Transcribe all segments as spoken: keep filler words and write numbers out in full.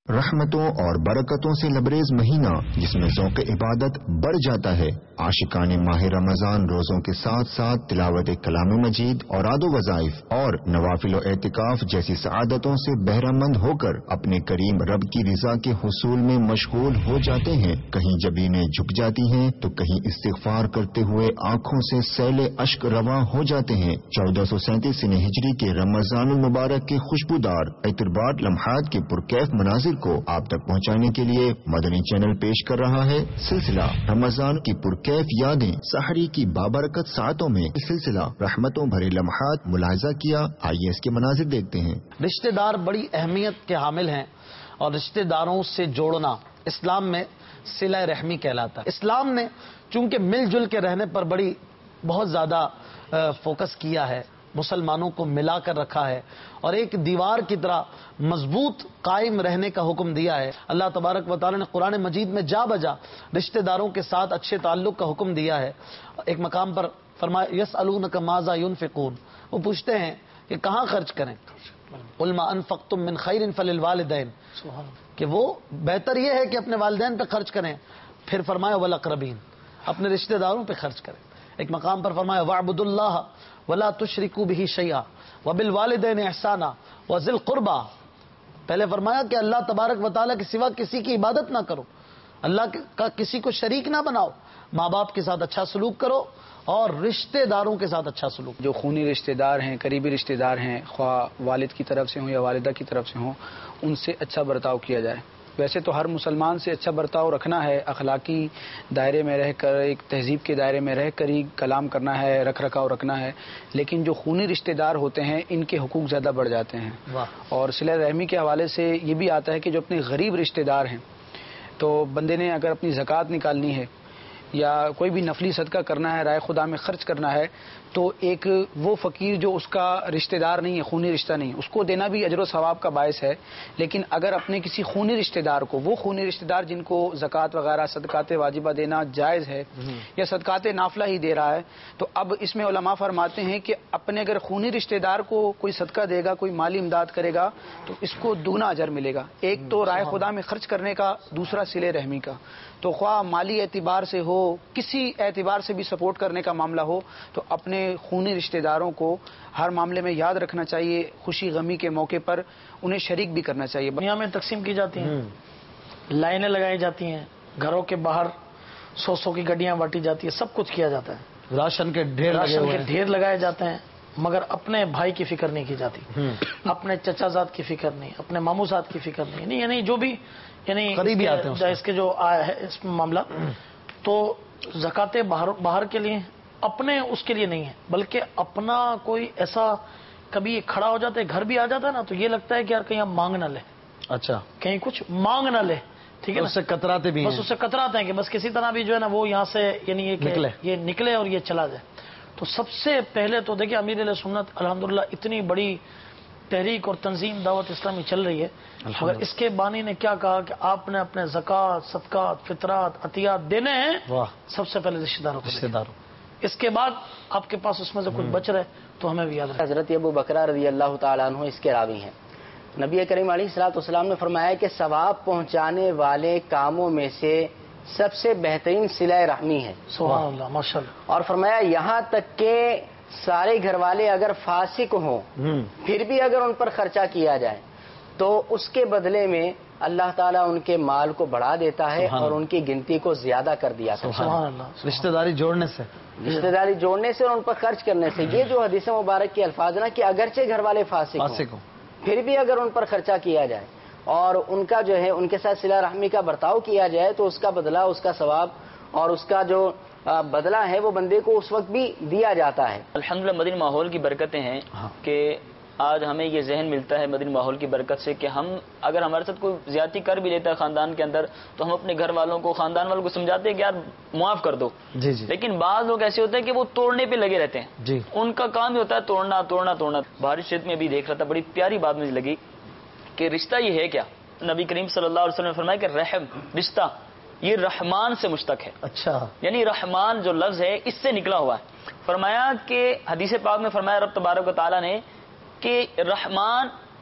رحمتوں اور برکتوں سے لبریز مہینہ جس میں ذوق عبادت بڑھ جاتا ہے۔ عاشقان ماہ رمضان روزوں کے ساتھ ساتھ تلاوت کلام مجید اور آد و وظائف اور نوافل و اعتکاف جیسی سعادتوں سے بہرہ مند ہو کر اپنے کریم رب کی رضا کے حصول میں مشغول ہو جاتے ہیں۔ کہیں جبینیں جھک جاتی ہیں تو کہیں استغفار کرتے ہوئے آنکھوں سے سیل اشک رواں ہو جاتے ہیں۔ چودہ سو سینتیس سن ہجری کے رمضان المبارک کے خوشبودار عطربات لمحات کے پرکیف مناظر کو آپ تک پہنچانے کے لیے مدنی چینل پیش کر رہا ہے سلسلہ رمضان کی پرکیف یادیں۔ سحری کی بابرکت ساعتوں میں سلسلہ رحمتوں بھرے لمحات ملاحظہ کیا، آئیے اس کے مناظر دیکھتے ہیں۔ رشتہ دار بڑی اہمیت کے حامل ہیں اور رشتہ داروں سے جوڑنا اسلام میں صلہ رحمی کہلاتا ہے۔ اسلام نے چونکہ مل جل کے رہنے پر بڑی بہت زیادہ فوکس کیا ہے، مسلمانوں کو ملا کر رکھا ہے اور ایک دیوار کی طرح مضبوط قائم رہنے کا حکم دیا ہے۔ اللہ تبارک و تعالی نے قرآن مجید میں جا بجا رشتہ داروں کے ساتھ اچھے تعلق کا حکم دیا ہے۔ ایک مقام پر فرمایا یسألونک ماذا ينفقون، وہ پوچھتے ہیں کہ کہاں خرچ کریں، قل ما انفقتم من خیر فللوالدین، کہ وہ بہتر یہ ہے کہ اپنے والدین پہ خرچ کریں۔ پھر فرمایا والاقربین، اپنے رشتہ داروں پہ خرچ کریں۔ ایک مقام پر فرمایا وَاعْبُدُوا اللَّهَ وَلَا تُشْرِكُوا بِهِ شَيْئًا وَبِالْوَالِدَيْنِ إِحْسَانًا وَذِي الْقُرْبَى۔ پہلے فرمایا کہ اللہ تبارک و تعالیٰ کے سوا کسی کی عبادت نہ کرو، اللہ کا کسی کو شریک نہ بناؤ، ماں باپ کے ساتھ اچھا سلوک کرو اور رشتہ داروں کے ساتھ اچھا سلوک۔ جو خونی رشتہ دار ہیں، قریبی رشتہ دار ہیں، خواہ والد کی طرف سے ہوں یا والدہ کی طرف سے ہوں، ان سے اچھا برتاؤ کیا جائے۔ ویسے تو ہر مسلمان سے اچھا برتاؤ رکھنا ہے، اخلاقی دائرے میں رہ کر، ایک تہذیب کے دائرے میں رہ کر ہی کلام کرنا ہے، رکھ رکھاؤ رکھنا ہے، لیکن جو خونی رشتہ دار ہوتے ہیں ان کے حقوق زیادہ بڑھ جاتے ہیں۔ اور صلہ رحمی کے حوالے سے یہ بھی آتا ہے کہ جو اپنے غریب رشتہ دار ہیں، تو بندے نے اگر اپنی زکوٰۃ نکالنی ہے یا کوئی بھی نفلی صدقہ کرنا ہے، رائے خدا میں خرچ کرنا ہے، تو ایک وہ فقیر جو اس کا رشتہ دار نہیں ہے، خونی رشتہ نہیں، اس کو دینا بھی اجر و ثواب کا باعث ہے۔ لیکن اگر اپنے کسی خونی رشتہ دار کو، وہ خونی رشتہ دار جن کو زکوٰۃ وغیرہ صدقات واجبہ دینا جائز ہے یا صدقات نافلہ ہی دے رہا ہے، تو اب اس میں علماء فرماتے ہیں کہ اپنے اگر خونی رشتہ دار کو کوئی صدقہ دے گا، کوئی مالی امداد کرے گا، تو اس کو دوگنا اجر ملے گا۔ ایک تو رائے خدا میں خرچ کرنے کا، دوسرا صلہ رحمی کا۔ تو خواہ مالی اعتبار سے ہو، کسی اعتبار سے بھی سپورٹ کرنے کا معاملہ ہو، تو اپنے خونی رشتہ داروں کو ہر معاملے میں یاد رکھنا چاہیے، خوشی غمی کے موقع پر انہیں شریک بھی کرنا چاہیے۔ دنیا میں تقسیم کی جاتی ہیں، لائنیں لگائی جاتی ہیں، گھروں کے باہر سو سو کی گڈیاں بانٹی جاتی ہیں، سب کچھ کیا جاتا ہے، راشن کے ڈھیر راشن کے ڈھیر لگائے جاتے ہیں، مگر اپنے بھائی کی فکر نہیں کی جاتی، اپنے چچا زاد کی فکر نہیں، اپنے ماموں زاد کی فکر نہیں، یعنی جو بھی یعنی قریبی آتے ہیں اس کے جو آیا ہے اس معاملہ، تو زکوٰۃ باہر باہر کے لیے، اپنے اس کے لیے نہیں ہے، بلکہ اپنا کوئی ایسا کبھی کھڑا ہو جاتا ہے، گھر بھی آ جاتا ہے نا، تو یہ لگتا ہے کہ یار کہیں ہم مانگ نہ لے، اچھا کہیں کچھ مانگ نہ لے، ٹھیک ہے، اس سے کتراتے بھی، بس اس سے کتراتے ہیں کہ بس کسی طرح بھی جو ہے نا وہ یہاں سے یعنی یہ نکلے اور یہ چلا جائے۔ تو سب سے پہلے تو دیکھیں امیر علیہ سنت الحمدللہ اتنی بڑی تحریک اور تنظیم دعوت اسلامی چل رہی ہے، مگر اس کے بانی نے کیا کہا کہ آپ نے اپنے زکوٰۃ، صدقات، فطرات، عطیات دینے ہیں سب سے پہلے رشتہ داروں رشتہ داروں اس کے بعد آپ کے پاس اس میں سے کچھ بچ رہے تو ہمیں بھی یاد رہے۔ حضرت ابو بکر رضی اللہ تعالیٰ عنہ اس کے راوی ہیں۔ نبی کریم علیہ الصلوۃ والسلام نے فرمایا کہ ثواب پہنچانے والے کاموں میں سے سب سے بہترین صلہ رحمی ہے۔ سبحان اللہ، ماشاء اللہ۔ اور فرمایا یہاں تک کہ سارے گھر والے اگر فاسق ہوں پھر بھی اگر ان پر خرچہ کیا جائے تو اس کے بدلے میں اللہ تعالیٰ ان کے مال کو بڑھا دیتا ہے اور ان کی گنتی کو زیادہ کر دیا کرتا ہے۔ سبحان اللہ، رشتہ داری جوڑنے سے رشتہ داری جوڑنے سے اور ان پر خرچ کرنے سے، یہ جو حدیث مبارک کے الفاظ نا کہ اگرچہ گھر والے فاسق ہوں پھر بھی اگر ان پر خرچہ کیا جائے اور ان کا جو ہے ان کے ساتھ صلہ رحمی کا برتاؤ کیا جائے تو اس کا بدلہ، اس کا ثواب اور اس کا جو بدلہ ہے وہ بندے کو اس وقت بھی دیا جاتا ہے۔ الحمدللہ مدنی ماحول کی برکتیں ہیں کہ آج ہمیں یہ ذہن ملتا ہے مدنی ماحول کی برکت سے کہ ہم اگر ہمارے ساتھ کوئی زیادتی کر بھی لیتا ہے خاندان کے اندر تو ہم اپنے گھر والوں کو، خاندان والوں کو سمجھاتے ہیں کہ یار معاف کر دو، جی جی لیکن بعض لوگ ایسے ہوتے ہیں کہ وہ توڑنے پہ لگے رہتے ہیں، جی ان کا کام ہی ہوتا ہے توڑنا توڑنا توڑنا۔ بارش شریف میں بھی دیکھ رہا تھا، بڑی پیاری بات مجھے لگی کہ رشتہ یہ ہے کیا، نبی کریم صلی اللہ علیہ وسلم نے فرمایا کہ رحم، رشتہ یہ رحمان سے مشتق ہے، اچھا یعنی رحمان جو لفظ ہے اس سے نکلا ہوا ہے۔ فرمایا کہ حدیث پاک میں فرمایا رب تبارک و تعالیٰ نے کہ رحمان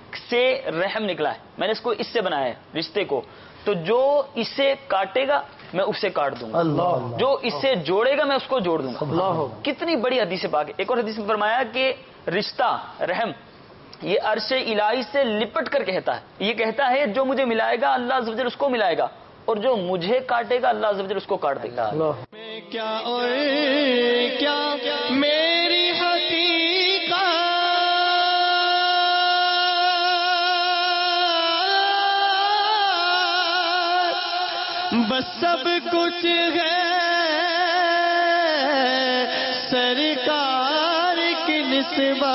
سے رحم نکلا ہے، میں نے اس کو اس سے بنایا ہے رشتے کو، تو جو اسے کاٹے گا میں اسے کاٹ دوں گا، جو اسے جوڑے گا میں اس کو جوڑ دوں گا. کتنی بڑی حدیث پاک ہے. ایک اور حدیث میں فرمایا کہ رشتہ رحم یہ عرش الہی سے لپٹ کر کہتا ہے، یہ کہتا ہے جو مجھے ملائے گا اللہ عز و جل اس کو ملائے گا، اور جو مجھے کاٹے گا اللہ عز و جل اس کو کاٹ دے گا. کیا اور کیا میری حقیقت بس سب کچھ ہے سرکار کی نسبت.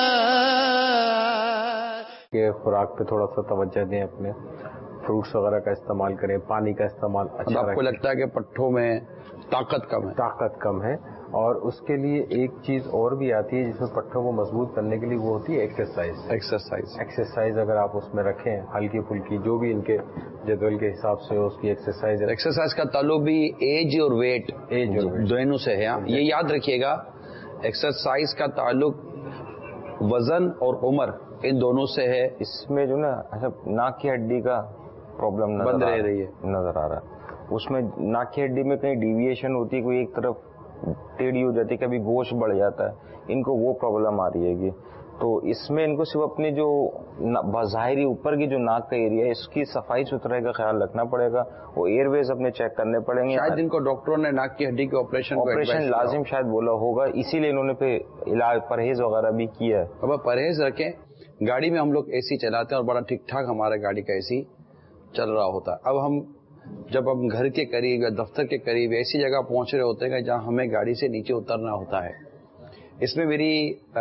کہ خوراک پہ تھوڑا سا توجہ دیں، اپنے فروٹس وغیرہ کا استعمال کریں، پانی کا استعمال اچھا. آپ کو لگتا ہے کہ پٹھوں میں طاقت کم ہے؟ طاقت کم ہے، اور اس کے لیے ایک چیز اور بھی آتی ہے جس میں پٹھوں کو مضبوط کرنے کے لیے، وہ ہوتی ہے ایکسرسائز. ایکسرسائز ایکسرسائز اگر آپ اس میں رکھیں ہلکی پھلکی، جو بھی ان کے جدول کے حساب سے اس کی ایکسرسائز. ایکسرسائز کا تعلق بھی ایج اور ویٹ ایج اور ویٹ دونوں سے ہے. یہ یاد رکھیے گا، ایکسرسائز کا تعلق وزن اور عمر ان دونوں سے ہے. اس میں جو نا اچھا ناک کی ہڈی کا پرابلم بند رہ رہی ہے نظر آ رہا ہے. اس میں ناک کی ہڈی میں کہیں ڈیویشن ہوتی ہے، کوئی ایک طرف ٹیڑھی ہو جاتی ہے، کبھی گوشت بڑھ جاتا ہے، ان کو وہ پرابلم آ رہی ہے گی. تو اس میں ان کو صرف اپنی جو ظاہری اوپر کی جو ناک کا ایریا ہے اس کی صفائی ستھرائی کا خیال رکھنا پڑے گا، وہ ایئر ویز اپنے چیک کرنے پڑیں گے. شاید ان کو ڈاکٹروں نے ناک کی ہڈی کے آپریشن آپریشن لازم شاید بولا ہوگا، اسی لیے انہوں نے پہ علاج پرہیز وغیرہ بھی کیا ہے. اب پرہیز رکھیں. گاڑی میں ہم لوگ اے سی چلاتے ہیں اور بڑا ٹھیک ٹھاک ہمارا گاڑی کا اے سی چل رہا ہوتا ہے. اب ہم جب ہم گھر کے قریب یا دفتر کے قریب ایسی جگہ پہنچ رہے ہوتے ہیں جہاں ہمیں گاڑی سے نیچے اترنا ہوتا ہے، اس میں میری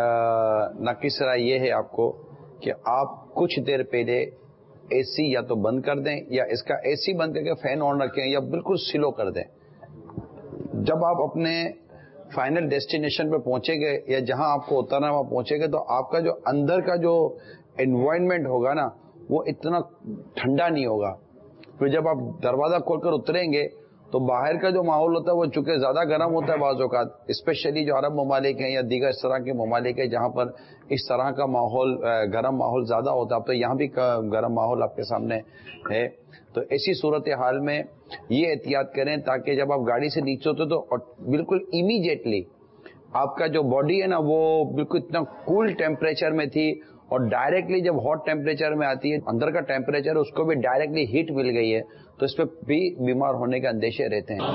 ناقص رائے یہ ہے آپ کو کہ آپ کچھ دیر پہلے اے سی یا تو بند کر دیں، یا اس کا اے سی بند کر کے فین آن رکھیں، یا بالکل سلو کر دیں. جب آپ اپنے فائنل ڈیسٹینیشن پہ پہنچے گے یا جہاں آپ کو اترنا وہاں پہنچے گے، تو آپ کا جو اندر کا جو انوائرمنٹ ہوگا نا وہ اتنا ٹھنڈا نہیں ہوگا. پھر جب آپ دروازہ کھول کر اتریں گے تو باہر کا جو ماحول ہوتا ہے وہ چونکہ زیادہ گرم ہوتا ہے بعض اوقات، اسپیشلی جو عرب ممالک ہیں یا دیگر اس طرح کے ممالک ہیں جہاں پر اس طرح کا ماحول گرم ماحول زیادہ ہوتا ہے. اب تو یہاں بھی گرم ماحول آپ کے سامنے ہے. تو ایسی صورتحال میں یہ احتیاط کریں تاکہ جب آپ گاڑی سے نیچے ہوتے تو بالکل امیڈیٹلی آپ کا جو باڈی ہے نا وہ بالکل اتنا کول ٹیمپریچر میں تھی، اور ڈائریکٹلی جب ہاٹ ٹیمپریچر میں آتی ہے اندر کا ٹیمپریچر اس کو بھی ڈائریکٹلی ہیٹ مل گئی ہے، تو اس پہ بھی بیمار ہونے کے اندیشے رہتے ہیں.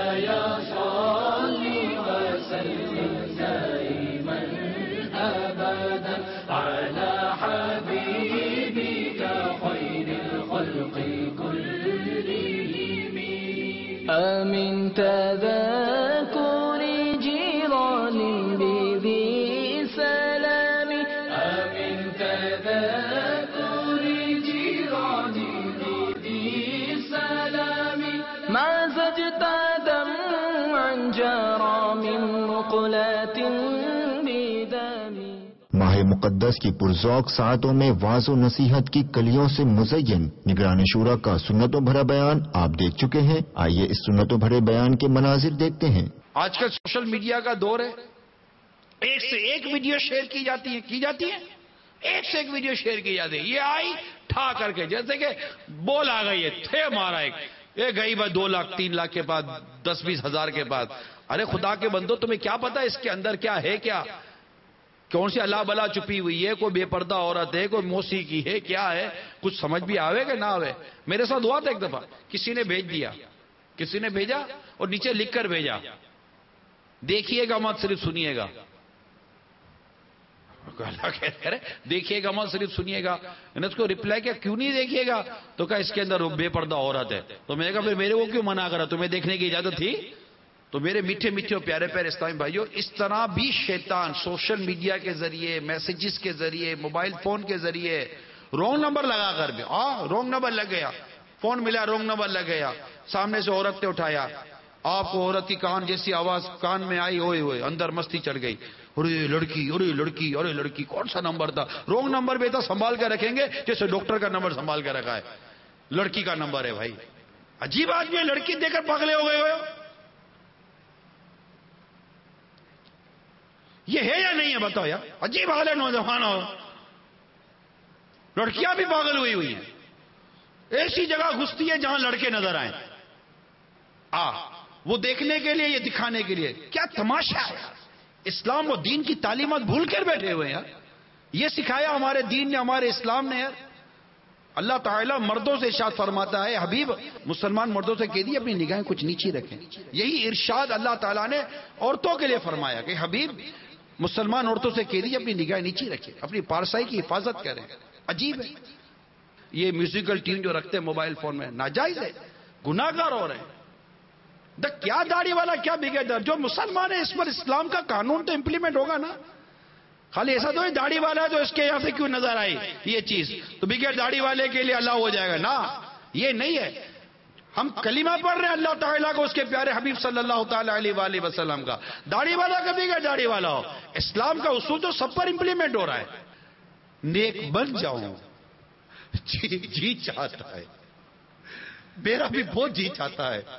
آمین تذاکر جیران بذی سلام، آمین تذاکر جیران بذی سلام، ما زجت دمعا جرى من مقلات بدم. ماہ مقدس کی پرذوق ساعتوں میں واعظ و نصیحت کی کلیوں سے مزین نگران شورا کا سنتوں بھرا بیان آپ دیکھ چکے ہیں. آئیے اس سنتوں بھرے بیان کے مناظر دیکھتے ہیں. آج کل سوشل میڈیا کا دور ہے، ایک سے ایک ویڈیو شیئر کی جاتی ہے کی جاتی ہے ایک سے ایک ویڈیو شیئر کی جاتی ہے. یہ آئی ٹھا کر کے جیسے کہ بول آ گئی ہے، تھے مارا ایک یہ گئی بس دو لاکھ تین لاکھ کے بعد دس بیس ہزار کے بعد. ارے خدا کے بندو تمہیں کیا پتا اس کے اندر کیا ہے، کیا کون سی اللہ بلا چھپی ہوئی ہے، کوئی بے پردہ عورت ہے، کوئی موسیقی ہے، کیا ہے، کچھ سمجھ بھی آوے کہ نہ آوے. میرے ساتھ ہوا تھا ایک دفعہ، کسی نے بھیج دیا، کسی نے بھیجا اور نیچے لکھ کر بھیجا دیکھیے گا مت صرف سنیے گا. دیکھیے گا مت صرف سنیے گا. میں نے اس کو ریپلائی کیا کیوں نہیں دیکھیے گا، تو کہا اس کے اندر بے پردہ عورت ہے. تو میں نے کہا پھر میرے کو کیوں منع کرا، تمہیں دیکھنے کی اجازت تھی. تو میرے میٹھے میٹھے اور پیارے پیارے اسلامی بھائیوں، اس طرح بھی شیطان سوشل میڈیا کے ذریعے، میسیجز کے ذریعے، موبائل فون کے ذریعے رونگ نمبر لگا کر بھی ہاں رونگ نمبر لگ گیا، فون ملا رونگ نمبر لگ گیا، سامنے سے عورت نے اٹھایا، آپ کو عورت کی کان جیسی آواز کان میں آئی، ہوئے ہوئے اندر مستی چڑھ گئی، ارے لڑکی ارے لڑکی ارے لڑکی. کون سا نمبر تھا؟ رونگ نمبر بھی تھا، سنبھال کے رکھیں گے جیسے ڈاکٹر کا نمبر سنبھال کے رکھا ہے. لڑکی کا نمبر ہے بھائی. عجیب آدمی ہے، لڑکی دے کر پاگلے ہو گئے ہو. یہ ہے یا نہیں ہے بتاؤ یار، عجیب حال ہے نوجوان. ہو لڑکیاں بھی پاگل ہوئی ہوئی ہیں، ایسی جگہ گھستی ہے جہاں لڑکے نظر آئیں، آ وہ دیکھنے کے لیے، یہ دکھانے کے لیے. کیا تماشا ہے! اسلام و دین کی تعلیمات بھول کر بیٹھے ہوئے ہیں. یہ سکھایا ہمارے دین نے، ہمارے اسلام نے. اللہ تعالیٰ مردوں سے ارشاد فرماتا ہے، حبیب مسلمان مردوں سے کہہ دی اپنی نگاہیں کچھ نیچی رکھیں. یہی ارشاد اللہ تعالیٰ نے عورتوں کے لیے فرمایا کہ حبیب مسلمان عورتوں سے کہہ دی اپنی نگاہیں نیچی رکھیں، اپنی پارسائی کی حفاظت کریں. عجیب ہے، یہ میوزیکل ٹیون جو رکھتے ہیں موبائل فون میں ناجائز ہے، گناہ گار ہو رہے ہیں. دا کیا داڑھی والا کیا بگڑ در جو مسلمان ہے اس پر اسلام کا قانون تو امپلیمنٹ ہوگا نا. خالی ایسا تو داڑھی والا ہے جو اس کے یہاں سے کیوں نظر آئی یہ چیز تو بغیر داڑھی والے کے لیے اللہ ہو جائے گا نا، یہ نہیں ہے. ہم کلمہ پڑھ رہے ہیں اللہ تعالیٰ کو، اس کے پیارے حبیب صلی اللہ تعالی علیہ وآلہ وسلم کا. داڑھی والا کا بغیر داڑھی والا ہو، اسلام کا اصول تو سب پر امپلیمنٹ ہو رہا ہے. نیک بن جاؤں جی جی چاہتا ہے، میرا بھی بہت جی چاہتا ہے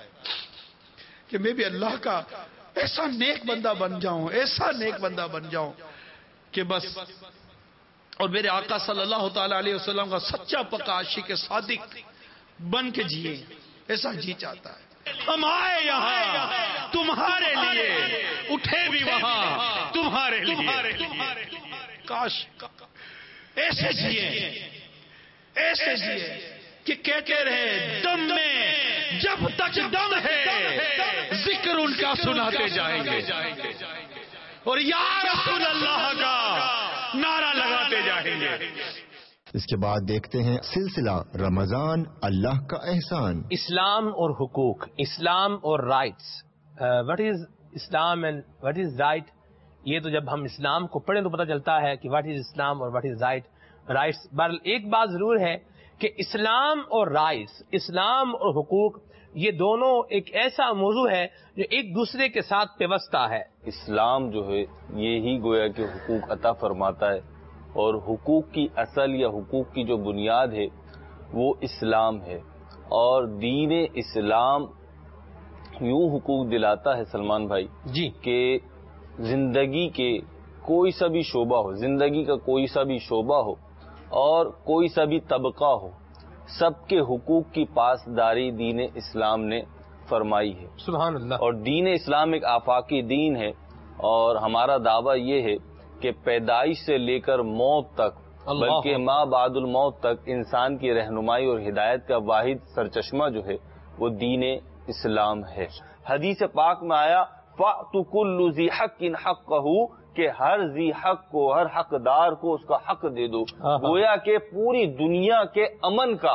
کہ میں بھی اللہ کا ایسا نیک بندہ بن جاؤں، ایسا نیک بندہ بن جاؤں کہ بس، اور میرے آقا صلی اللہ تعالی علیہ وسلم کا سچا پکا عاشق صادق بن کے جیے، ایسا جی چاہتا ہے. ہم آئے یہاں تمہارے لیے، اٹھے بھی وہاں تمہارے لیے. کاش ایسے جیے، ایسے جیے کہ کہتے رہے دم میں جب تک دم ہے ذکر ان کا سناتے جائیں گے، اور یا رسول اللہ کا نعرہ لگاتے جائیں گے. اس کے بعد دیکھتے ہیں سلسلہ رمضان اللہ کا احسان. اسلام اور حقوق، اسلام اور rights. What is Islam and what is right? یہ تو جب ہم اسلام کو پڑھیں تو پتہ چلتا ہے کہ واٹ از اسلام اور واٹ از رائٹ رائٹس. بہرحال ایک بات ضرور ہے کہ اسلام اور رائٹس، اسلام اور حقوق، یہ دونوں ایک ایسا موضوع ہے جو ایک دوسرے کے ساتھ پیوستہ ہے. اسلام جو ہے یہی گویا کہ حقوق عطا فرماتا ہے، اور حقوق کی اصل یا حقوق کی جو بنیاد ہے وہ اسلام ہے. اور دین اسلام یوں حقوق دلاتا ہے سلمان بھائی جی کہ زندگی کے کوئی سا بھی شعبہ ہو، زندگی کا کوئی سا بھی شعبہ ہو اور کوئی سا بھی طبقہ ہو، سب کے حقوق کی پاسداری دین اسلام نے فرمائی ہے. سبحان اللہ. اور دین اسلام ایک آفاقی دین ہے، اور ہمارا دعویٰ یہ ہے کہ پیدائش سے لے کر موت تک، بلکہ ما بعد الموت تک انسان کی رہنمائی اور ہدایت کا واحد سرچشمہ جو ہے وہ دین اسلام ہے. حدیث پاک میں آیا فَأْتُ كُلُّ ذِي حَقٍ حَقَّهُ، کہ ہر ذی حق کو، ہر حقدار کو اس کا حق دے دو. گویا کہ پوری دنیا کے امن کا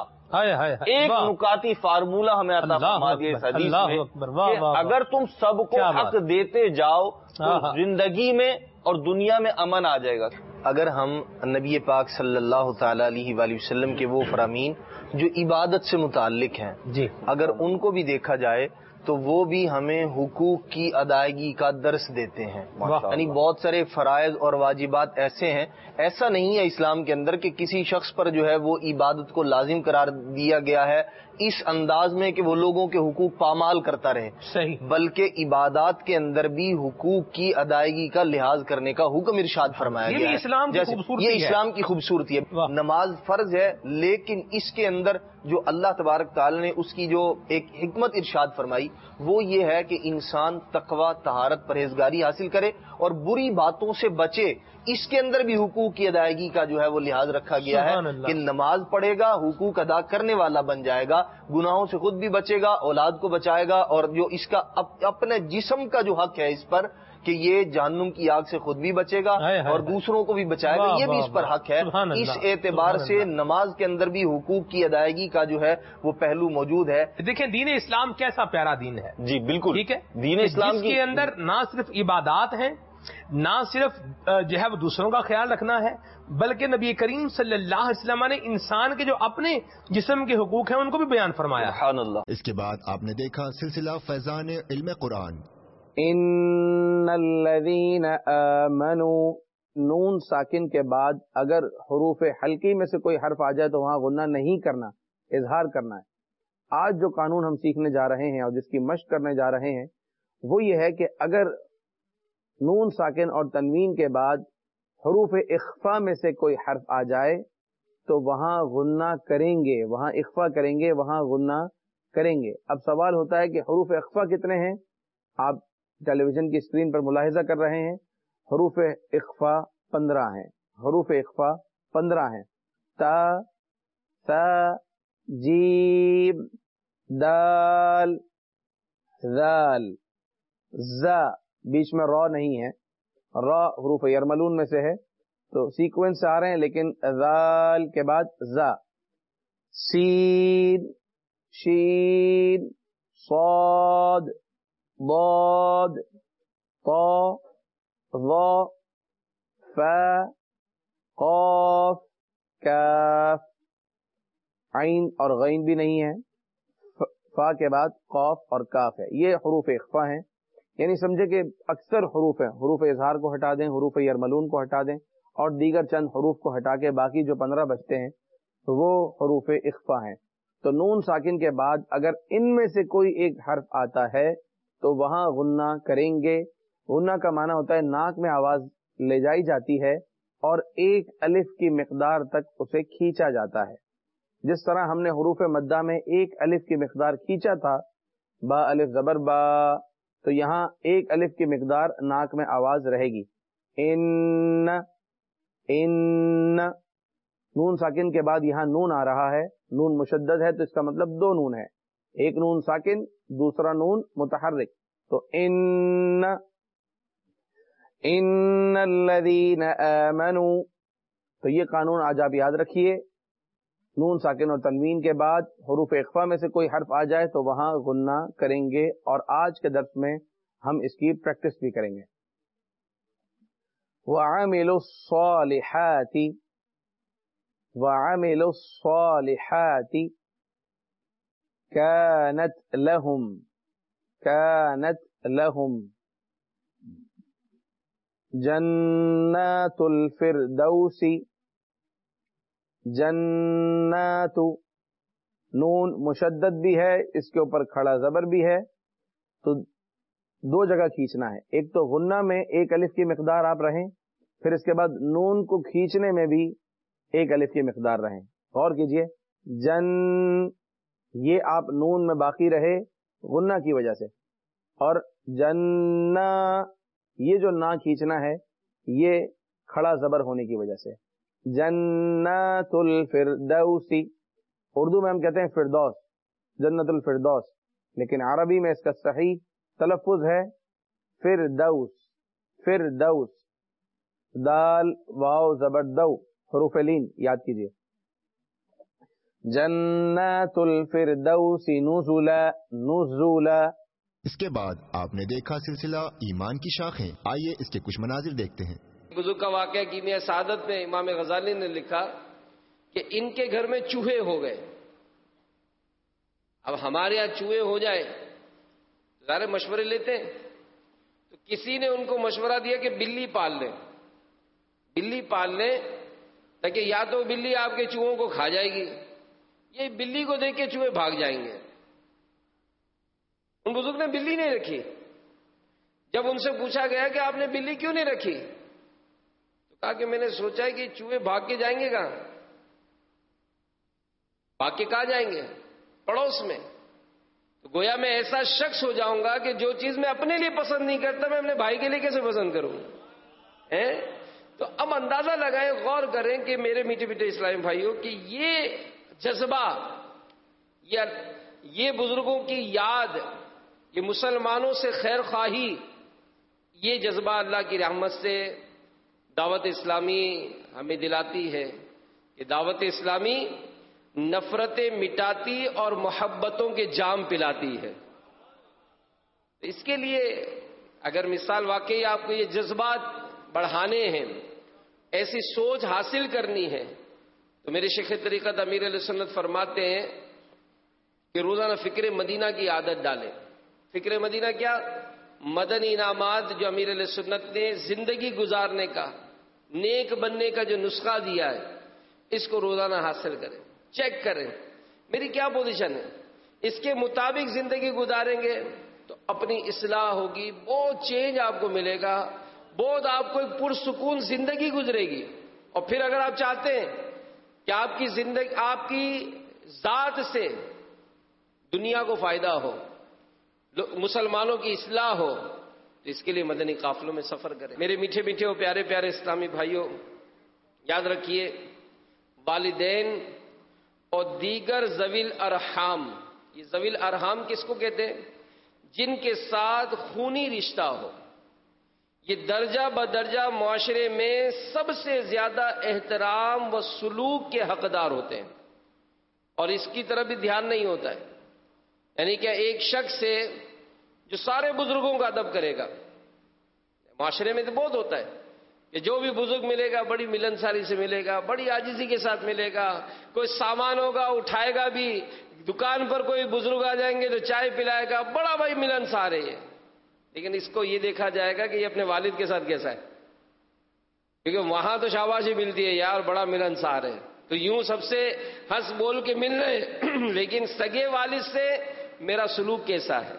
ایک نکاتی فارمولہ ہمیں عطا فرما دیا اس حدیث میں کہ اگر تم سب کو حق دیتے جاؤ تو زندگی میں اور دنیا میں امن آ جائے گا. اگر ہم نبی پاک صلی اللہ تعالی علیہ وآلہ وسلم کے وہ فرامین جو عبادت سے متعلق ہیں جی اگر ان کو بھی دیکھا جائے تو وہ بھی ہمیں حقوق کی ادائیگی کا درس دیتے ہیں. یعنی بہت سارے فرائض اور واجبات ایسے ہیں، ایسا نہیں ہے اسلام کے اندر کہ کسی شخص پر جو ہے وہ عبادت کو لازم قرار دیا گیا ہے اس انداز میں کہ وہ لوگوں کے حقوق پامال کرتا رہے. صحیح. بلکہ عبادات کے اندر بھی حقوق کی ادائیگی کا لحاظ کرنے کا حکم ارشاد فرمایا گیا ہے. اسلام کی خوبصورتی یہ اسلام کی خوبصورتی ہے. نماز فرض ہے لیکن اس کے اندر جو اللہ تبارک تعالی نے اس کی جو ایک حکمت ارشاد فرمائی وہ یہ ہے کہ انسان تقوی، طہارت، پرہیزگاری حاصل کرے اور بری باتوں سے بچے. اس کے اندر بھی حقوق کی ادائیگی کا جو ہے وہ لحاظ رکھا گیا ہے کہ نماز پڑھے گا، حقوق ادا کرنے والا بن جائے گا، گناہوں سے خود بھی بچے گا، اولاد کو بچائے گا، اور جو اس کا اپنے جسم کا جو حق ہے اس پر کہ یہ جہنم کی آگ سے خود بھی بچے گا اور دوسروں کو بھی بچائے گا، یہ بھی اس پر حق ہے. اس اعتبار سے نماز کے اندر بھی حقوق کی ادائیگی کا جو ہے وہ پہلو موجود ہے. دیکھیں دین اسلام کیسا پیارا دین ہے. جی بالکل ٹھیک ہے. دین اسلام کے اندر نہ صرف عبادات ہیں، نہ صرف جو ہے وہ دوسروں کا خیال رکھنا ہے، بلکہ نبی کریم صلی اللہ علیہ وسلم نے انسان کے جو اپنے جسم کے حقوق ہیں ان کو بھی بیان فرمایا. سبحان اللہ. اس کے بعد آپ نے دیکھا سلسلہ فیضان علم قرآن. ان الذین آمنوا، نون ساکن کے بعد اگر حروف حلقی میں سے کوئی حرف آ جائے تو وہاں غنہ نہیں کرنا، اظہار کرنا ہے. آج جو قانون ہم سیکھنے جا رہے ہیں اور جس کی مشق کرنے جا رہے ہیں وہ یہ ہے کہ اگر نون ساکن اور تنوین کے بعد حروف اخفا میں سے کوئی حرف آ جائے تو وہاں غنہ کریں گے، وہاں اخفا کریں گے، وہاں غنہ کریں گے. اب سوال ہوتا ہے کہ حروف اخفا کتنے ہیں؟ آپ ٹیلی ویژن کی اسکرین پر ملاحظہ کر رہے ہیں، حروف اخفا پندرہ ہیں. حروف اخفا پندرہ ہیں. تا، ثا، جیم، دال، ذال، زا، بیچ میں را نہیں ہے، را حروف یرملون میں سے ہے تو سیکوینس آ رہے ہیں، لیکن ذال کے بعد زا، سین، شین، صاد، ضاد، طا، ظا، فا، قاف، کاف. عین اور غین بھی نہیں ہے، فا کے بعد قاف اور کاف ہے. یہ حروف اخفا ہیں. یعنی سمجھے کہ اکثر حروف ہیں، حروف اظہار کو ہٹا دیں، حروف یرملون کو ہٹا دیں اور دیگر چند حروف کو ہٹا کے باقی جو پندرہ بچتے ہیں وہ حروف اخفا ہیں. تو نون ساکن کے بعد اگر ان میں سے کوئی ایک حرف آتا ہے تو وہاں غنہ کریں گے. غنہ کا معنی ہوتا ہے ناک میں آواز لے جائی جاتی ہے اور ایک الف کی مقدار تک اسے کھینچا جاتا ہے. جس طرح ہم نے حروف مدہ میں ایک الف کی مقدار کھینچا تھا، با الف زبر با، تو یہاں ایک الف کی مقدار ناک میں آواز رہے گی. ان، ان، نون ساکن کے بعد یہاں نون آ رہا ہے، نون مشدد ہے تو اس کا مطلب دو نون ہے، ایک نون ساکن دوسرا نون متحرک. تو ان، ان الذین آمنوا، تو یہ قانون آج آپ یاد رکھیے. نون ساکن اور تنوین کے بعد حروف اخفا میں سے کوئی حرف آ جائے تو وہاں غنہ کریں گے، اور آج کے درس میں ہم اس کی پریکٹس بھی کریں گے. وَعَمِلُوا الصَّالِحَاتِ، وَعَمِلُوا الصَّالِحَاتِ كَانَتْ لَهُمْ، كَانَتْ لَهُمْ جَنَّاتُ الْفِرْدَوْسِ. جنات، نون مشدد بھی ہے، اس کے اوپر کھڑا زبر بھی ہے، تو دو جگہ کھینچنا ہے. ایک تو غنہ میں ایک الف کی مقدار آپ رہیں، پھر اس کے بعد نون کو کھینچنے میں بھی ایک الف کی مقدار رہیں. غور کیجئے، جن، یہ آپ نون میں باقی رہے غنہ کی وجہ سے، اور جنہ، یہ جو نا کھینچنا ہے یہ کھڑا زبر ہونے کی وجہ سے. جنات الفردوس، اردو میں ہم کہتے ہیں فردوس، جنت الفردوس، لیکن عربی میں اس کا صحیح تلفظ ہے فردوس، فردوس. دال، واو، زبر، دو، حروف لین یاد کیجئے. جنات الفردوس نزلا، نزلا. اس کے بعد آپ نے دیکھا سلسلہ ایمان کی شاخیں. آئیے اس کے کچھ مناظر دیکھتے ہیں. بزرگ کا واقعہ کیمیا سعادت میں امام غزالی نے لکھا کہ ان کے گھر میں چوہے ہو گئے. اب ہمارے یہاں چوہے ہو جائیں ظاہر مشورے لیتے ہیں، تو کسی نے ان کو مشورہ دیا کہ بلی پال لیں، بلی پال لیں تاکہ یا تو بلی آپ کے چوہوں کو کھا جائے گی، یہ بلی کو دیکھ کے چوہے بھاگ جائیں گے. ان بزرگ نے بلی نہیں رکھی. جب ان سے پوچھا گیا کہ آپ نے بلی کیوں نہیں رکھی، کہا کہ میں نے سوچا ہے کہ چوہے بھاگ کے جائیں گے کہاں، بھاگ کے کہاں جائیں گے، پڑوس میں. تو گویا میں ایسا شخص ہو جاؤں گا کہ جو چیز میں اپنے لیے پسند نہیں کرتا میں اپنے بھائی کے لیے کیسے پسند کروں. تو اب اندازہ لگائیں، غور کریں کہ میرے میٹھے میٹھے اسلامی بھائیوں کہ یہ جذبہ، یہ بزرگوں کی یاد، یہ مسلمانوں سے خیر خواہی، یہ جذبہ اللہ کی رحمت سے دعوت اسلامی ہمیں دلاتی ہے کہ دعوت اسلامی نفرتیں مٹاتی اور محبتوں کے جام پلاتی ہے. اس کے لیے اگر مثال واقعی آپ کو یہ جذبات بڑھانے ہیں، ایسی سوچ حاصل کرنی ہے، تو میرے شیخ طریقت امیر علیہ سنت فرماتے ہیں کہ روزانہ فکر مدینہ کی عادت ڈالیں. فکر مدینہ کیا؟ مدنی انعامات جو امیر علیہ سنت نے زندگی گزارنے کا، نیک بننے کا جو نسخہ دیا ہے، اس کو روزانہ حاصل کریں، چیک کریں میری کیا پوزیشن ہے، اس کے مطابق زندگی گزاریں گے تو اپنی اصلاح ہوگی، بہت چینج آپ کو ملے گا، بہت آپ کو ایک پرسکون زندگی گزرے گی. اور پھر اگر آپ چاہتے ہیں کہ آپ کی زندگی آپ کی ذات سے دنیا کو فائدہ ہو، مسلمانوں کی اصلاح ہو، تو اس کے لیے مدنی قافلوں میں سفر کریں۔ میرے میٹھے میٹھے اور پیارے پیارے اسلامی بھائیوں، یاد رکھیے والدین اور دیگر ذوی الارحام، یہ ذوی الارحام کس کو کہتے ہیں؟ جن کے ساتھ خونی رشتہ ہو، یہ درجہ بدرجہ معاشرے میں سب سے زیادہ احترام و سلوک کے حقدار ہوتے ہیں، اور اس کی طرف بھی دھیان نہیں ہوتا ہے۔ یعنی کہ ایک شخص سے جو سارے بزرگوں کا ادب کرے گا، معاشرے میں تو بہت ہوتا ہے کہ جو بھی بزرگ ملے گا بڑی ملنساری سے ملے گا، بڑی عاجزی کے ساتھ ملے گا، کوئی سامان ہوگا اٹھائے گا بھی، دکان پر کوئی بزرگ آ جائیں گے تو چائے پلائے گا، بڑا بھائی ملنسار ہے یہ۔ لیکن اس کو یہ دیکھا جائے گا کہ یہ اپنے والد کے ساتھ کیسا ہے، کیونکہ وہاں تو شاباشی ملتی ہے، یار بڑا ملنسار ہے، تو یوں سب سے ہنس بول کے مل رہے، لیکن سگے والد سے میرا سلوک کیسا ہے؟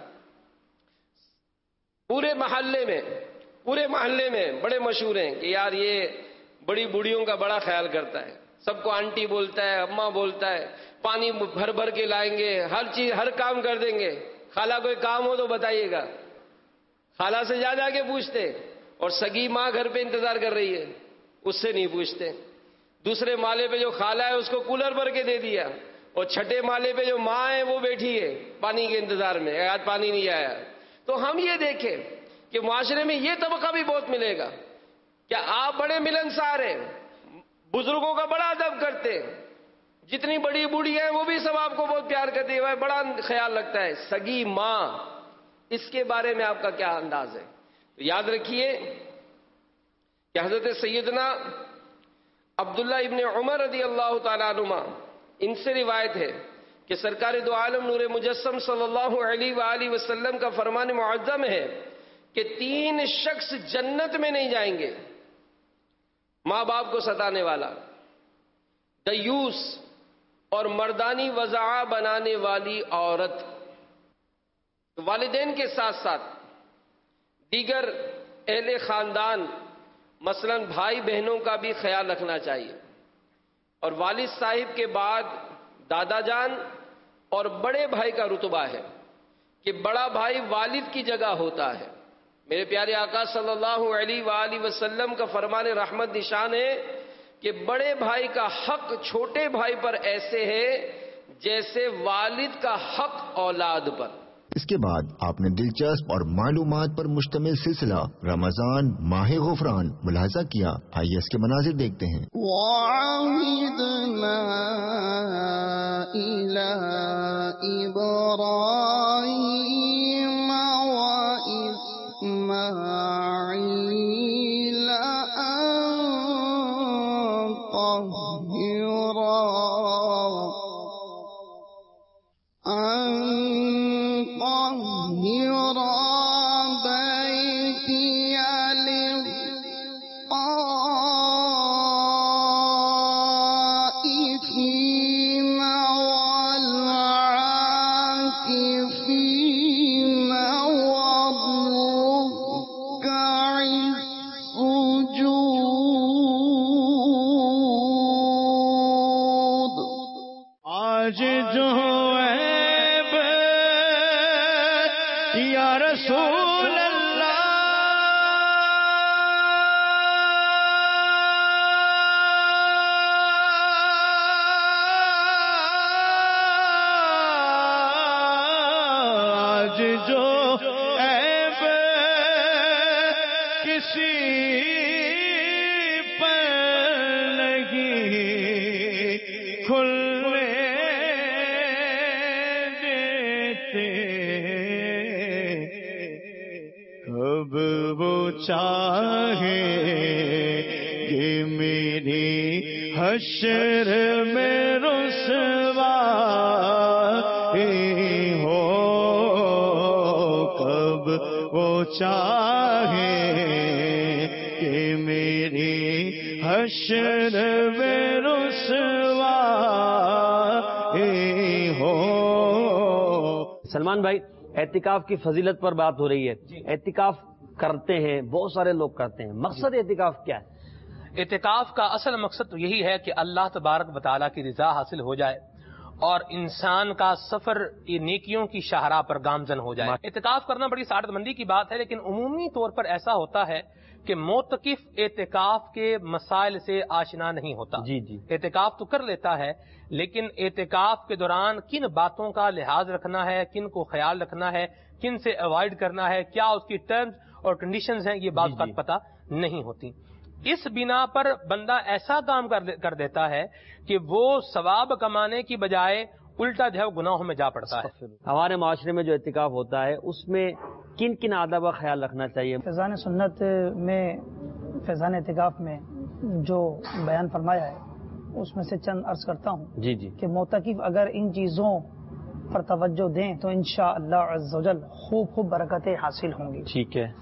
پورے محلے میں پورے محلے میں بڑے مشہور ہیں کہ یار یہ بڑی بوڑھیوں کا بڑا خیال کرتا ہے، سب کو آنٹی بولتا ہے، اماں بولتا ہے، پانی بھر بھر کے لائیں گے، ہر چیز ہر کام کر دیں گے، خالہ کوئی کام ہو تو بتائیے گا، خالہ سے جا جا کے پوچھتے، اور سگی ماں گھر پہ انتظار کر رہی ہے اس سے نہیں پوچھتے۔ دوسرے مالے پہ جو خالہ ہے اس کو کولر بھر کے دے دیا، اور چھٹے مالے پہ جو ماں ہے وہ بیٹھی ہے پانی کے انتظار میں، آج پانی نہیں آیا۔ تو ہم یہ دیکھیں کہ معاشرے میں یہ طبقہ بھی بہت ملے گا کہ آپ بڑے ملنسار ہیں، بزرگوں کا بڑا ادب کرتے ہیں، جتنی بڑی بوڑھی ہیں وہ بھی سب آپ کو بہت پیار کرتی ہے، بڑا خیال رکھتا ہے۔ سگی ماں، اس کے بارے میں آپ کا کیا انداز ہے؟ تو یاد رکھیے کہ حضرت سیدنا عبداللہ ابن عمر رضی اللہ تعالیٰ عنہما، ان سے روایت ہے کہ سرکار دو عالم نور مجسم صلی اللہ علیہ وآلہ وسلم کا فرمان معظم ہے کہ تین شخص جنت میں نہیں جائیں گے: ماں باپ کو ستانے والا، دیوس، اور مردانی وضع بنانے والی عورت۔ والدین کے ساتھ ساتھ دیگر اہل خاندان مثلا بھائی بہنوں کا بھی خیال رکھنا چاہیے، اور والد صاحب کے بعد دادا جان اور بڑے بھائی کا رتبہ ہے کہ بڑا بھائی والد کی جگہ ہوتا ہے۔ میرے پیارے آقا صلی اللہ علیہ وآلہ وسلم کا فرمان رحمت نشان ہے کہ بڑے بھائی کا حق چھوٹے بھائی پر ایسے ہے جیسے والد کا حق اولاد پر۔ اس کے بعد آپ نے دلچسپ اور معلومات پر مشتمل سلسلہ رمضان ماہ غفران ملاحظہ کیا۔ آئیے اس کے مناظر دیکھتے ہیں۔ وَعَهِدْنَا إِلَىٰ إِبْرَاهِيمَ وَإِسْمَاعِيلَ أَن طَهِّرَا چاہے کہ میری حشر میں رسوائی ہو، کب وہ چاہے کہ میری حشر میں رسوائی ہو۔ سلمان بھائی، اعتکاف کی فضیلت پر بات ہو رہی ہے۔ اعتکاف کرتے ہیں، بہت سارے لوگ کرتے ہیں، مقصد اعتکاف کیا ہے؟ اعتکاف کا اصل مقصد تو یہی ہے کہ اللہ تبارک و تعالیٰ کی رضا حاصل ہو جائے اور انسان کا سفر یہ نیکیوں کی شاہراہ پر گامزن ہو جائے. اعتکاف کرنا بڑی سعادت مندی کی بات ہے، لیکن عمومی طور پر ایسا ہوتا ہے کہ معتکف اعتکاف کے مسائل سے آشنا نہیں ہوتا. جی جی اعتکاف تو کر لیتا ہے، لیکن اعتکاف کے دوران کن باتوں کا لحاظ رکھنا ہے، کن کو خیال رکھنا ہے، کن سے اوائڈ کرنا ہے، کیا اس کی ٹرمز اور کنڈیشنز ہیں، یہ بات جی کا جی. پتہ نہیں ہوتی. اس بنا پر بندہ ایسا کام کر دیتا ہے کہ وہ ثواب کمانے کی بجائے الٹا جو ہے گناہوں میں جا پڑتا ہے. ہمارے معاشرے میں جو اعتکاف ہوتا ہے اس میں کن کن آداب کا خیال رکھنا چاہیے؟ فیضان سنت میں فیضان اعتکاف میں جو بیان فرمایا ہے اس میں سے چند عرض کرتا ہوں جی جی کہ معتکف اگر ان چیزوں پر توجہ دیں تو انشاءاللہ عز و جل خوب خوب برکتیں حاصل ہوں گی. ٹھیک ہے.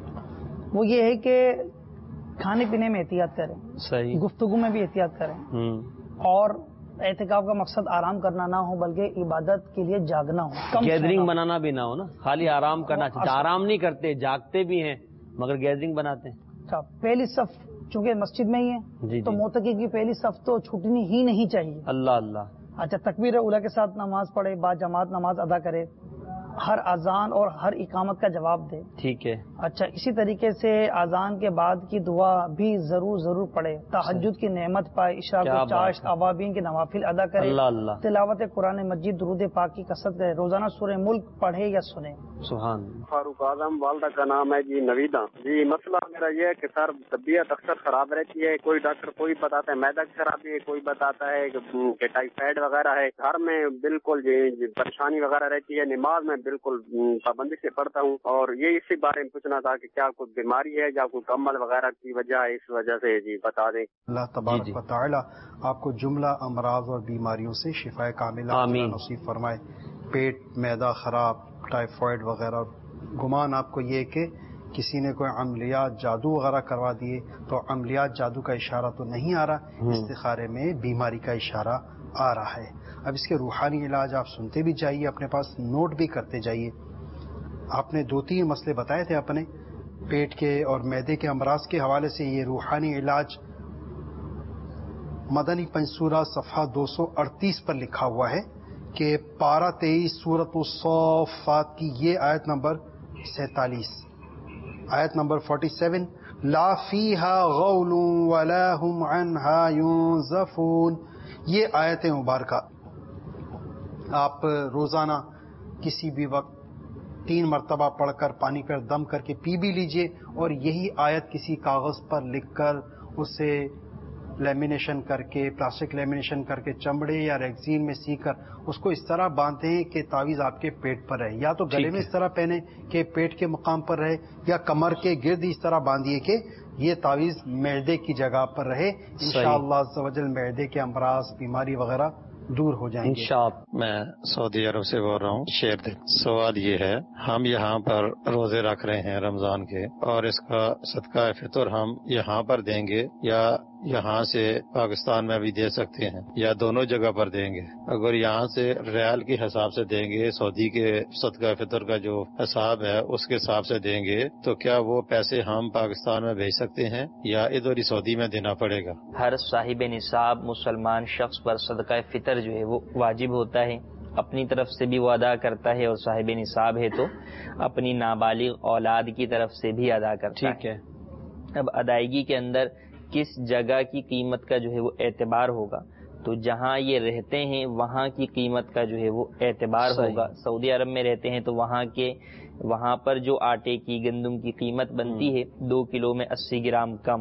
وہ یہ ہے کہ کھانے پینے میں احتیاط کریں، صحیح، گفتگو میں بھی احتیاط کریں، ہوں. اور اعتکاف کا مقصد آرام کرنا نہ ہو بلکہ عبادت کے لیے جاگنا ہو. گیدرنگ بنانا بھی نہ ہو نا، خالی آرام کرنا چاہیے. آرام نہیں کرتے، جاگتے بھی ہیں مگر گیدرنگ بناتے ہیں. اچھا، پہلی صف چونکہ مسجد میں ہی ہے جی تو جی. معتکف کی پہلی صف تو چھوٹنی ہی نہیں چاہیے. اللہ اللہ. اچھا، تکبیر اولیٰ کے ساتھ نماز پڑھے، با جماعت نماز ادا کرے، ہر اذان اور ہر اقامت کا جواب دے. ٹھیک ہے. اچھا، اسی طریقے سے اذان کے بعد کی دعا بھی ضرور ضرور پڑھے، تہجد کی نعمت پائے، اشراق الچاشت، اوابین کے نوافل ادا کرے، اللہ اللہ. تلاوت قرآن مجید، درود پاک کی کثرت کرے، روزانہ سورہ ملک پڑھے یا سنے. سبحان. فاروق اعظم، والدہ کا نام ہے جی نویدہ. جی مسئلہ میرا یہ ہے کہ سر طبیعت اکثر خراب رہتی ہے، کوئی ڈاکٹر کوئی بتاتا ہے معدہ کی خرابی ہے، کوئی بتاتا ہے کہ ٹائیفائڈ وغیرہ ہے. گھر میں بالکل جی پریشانی وغیرہ رہتی ہے، نماز میں بالکل پابندی سے پڑھتا ہوں، اور یہ اسی بارے میں پوچھنا تھا کہ کیا کوئی بیماری ہے یا کوئی کمل وغیرہ کی وجہ ہے، اس وجہ سے جی بتا دیں. اللہ تبارک و تعالی آپ کو جملہ امراض اور بیماریوں سے شفا کاملہ نصیب فرمائے. پیٹ معدہ خراب، ٹائیفائڈ وغیرہ، گمان آپ کو یہ کہ کسی نے کوئی عملیات جادو وغیرہ کروا دیے تو عملیات جادو کا اشارہ تو نہیں آ رہا، استخارے میں بیماری کا اشارہ آ رہا ہے. اب اس کے روحانی علاج آپ سنتے بھی جائیے، اپنے پاس نوٹ بھی کرتے جائیے. آپ نے دو تین مسئلے بتائے تھے اپنے پیٹ کے اور معدے کے امراض کے حوالے سے. یہ روحانی علاج مدنی پنسورہ صفحہ دو سو اڑتیس پر لکھا ہوا ہے کہ پارہ تیئیس سورۃ الصافات کی یہ آیت نمبر سینتالیس، آیت نمبر فورٹی سیون، لا فیہا غول ولا ہم عنہا ینزفون. یہ آیت مبارکہ آپ روزانہ کسی بھی وقت تین مرتبہ پڑھ کر پانی پر دم کر کے پی بھی لیجئے، اور یہی آیت کسی کاغذ پر لکھ کر اسے لیمینیشن کر کے، پلاسٹک لیمینیشن کر کے چمڑے یا ریگزین میں سی کر اس کو اس طرح باندھتے ہیں کہ تعویذ آپ کے پیٹ پر رہے، یا تو گلے میں اس طرح پہنے کہ پیٹ کے مقام پر رہے، یا کمر کے گرد اس طرح باندھیے کہ یہ تعویذ معدے کی جگہ پر رہے. انشاءاللہ عز و جل معدے کے امراض، بیماری وغیرہ دور ہو جائیں گے. میں سعودی عرب سے بول رہا ہوں شیر دل. سوال یہ ہے، ہم یہاں پر روزے رکھ رہے ہیں رمضان کے، اور اس کا صدقہ فطر ہم یہاں پر دیں گے یا یہاں سے پاکستان میں بھی دے سکتے ہیں، یا دونوں جگہ پر دیں گے؟ اگر یہاں سے ریال کے حساب سے دیں گے، سعودی کے صدقہ فطر کا جو حساب ہے اس کے حساب سے دیں گے، تو کیا وہ پیسے ہم پاکستان میں بھیج سکتے ہیں یا ادھر ہی سعودی میں دینا پڑے گا؟ ہر صاحب نصاب مسلمان شخص پر صدقہ فطر جو ہے وہ واجب ہوتا ہے، اپنی طرف سے بھی وہ ادا کرتا ہے، اور صاحب نصاب ہے تو اپنی نابالغ اولاد کی طرف سے بھی ادا کرتا ہے. ٹھیک ہے. اب ادائیگی کے اندر کس جگہ کی قیمت کا جو ہے وہ اعتبار ہوگا، تو جہاں یہ رہتے ہیں وہاں کی قیمت کا جو ہے وہ اعتبار ہوگا. سعودی عرب میں رہتے ہیں تو وہاں کے وہاں پر جو آٹے کی گندم کی قیمت بنتی ہے دو کلو میں اسی گرام کم،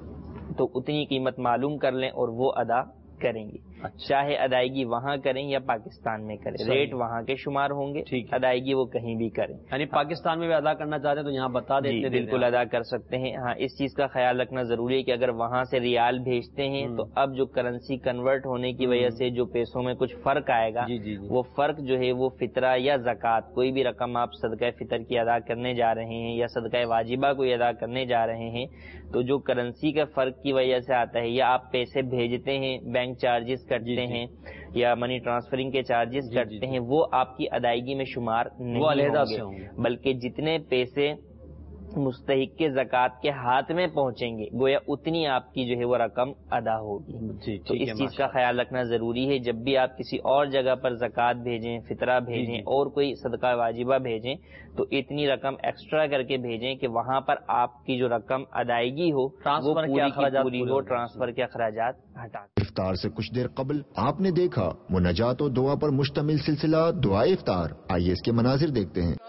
تو اتنی قیمت معلوم کر لیں اور وہ ادا کریں گے. چاہے ادائیگی وہاں کریں یا پاکستان میں کریں، ریٹ وہاں کے شمار ہوں گے، ادائیگی وہ کہیں بھی کریں. یعنی پاکستان میں بھی ادا کرنا چاہتے ہیں تو یہاں بتا دیتے ہیں. بالکل ادا کر سکتے ہیں. ہاں، اس چیز کا خیال رکھنا ضروری ہے کہ اگر وہاں سے ریال بھیجتے ہیں تو اب جو کرنسی کنورٹ ہونے کی وجہ سے جو پیسوں میں کچھ فرق آئے گا، وہ فرق جو ہے وہ فطرہ یا زکوٰۃ، کوئی بھی رقم آپ صدقہ فطر کی ادا کرنے جا رہے ہیں یا صدقہ واجبہ کوئی ادا کرنے جا رہے ہیں، تو جو کرنسی کا فرق کی وجہ سے آتا ہے، یا آپ پیسے بھیجتے ہیں بینک چارجز کٹتے ہیں یا منی ٹرانسفرنگ کے چارجز کٹتے ہیں، وہ آپ کی ادائیگی میں شمار نہیں ہوں گے، بلکہ جتنے پیسے مستحق کے زکوٰۃ کے ہاتھ میں پہنچیں گے گویا اتنی آپ کی جو ہے وہ رقم ادا ہوگی. تو اس چیز کا خیال رکھنا ضروری ہے. جب بھی آپ کسی اور جگہ پر زکوٰۃ بھیجیں, فطرہ بھیجیں اور کوئی صدقہ واجبہ بھیجیں تو اتنی رقم ایکسٹرا کر کے بھیجیں کہ وہاں پر آپ کی جو رقم ادائیگی ہو وہ پوری کی پوری ہو, ٹرانسفر کے اخراجات ہٹا. افطار سے کچھ دیر قبل آپ نے دیکھا مناجات و دعا پر مشتمل سلسلہ دعائے افطار. آئیے اس کے مناظر دیکھتے ہیں.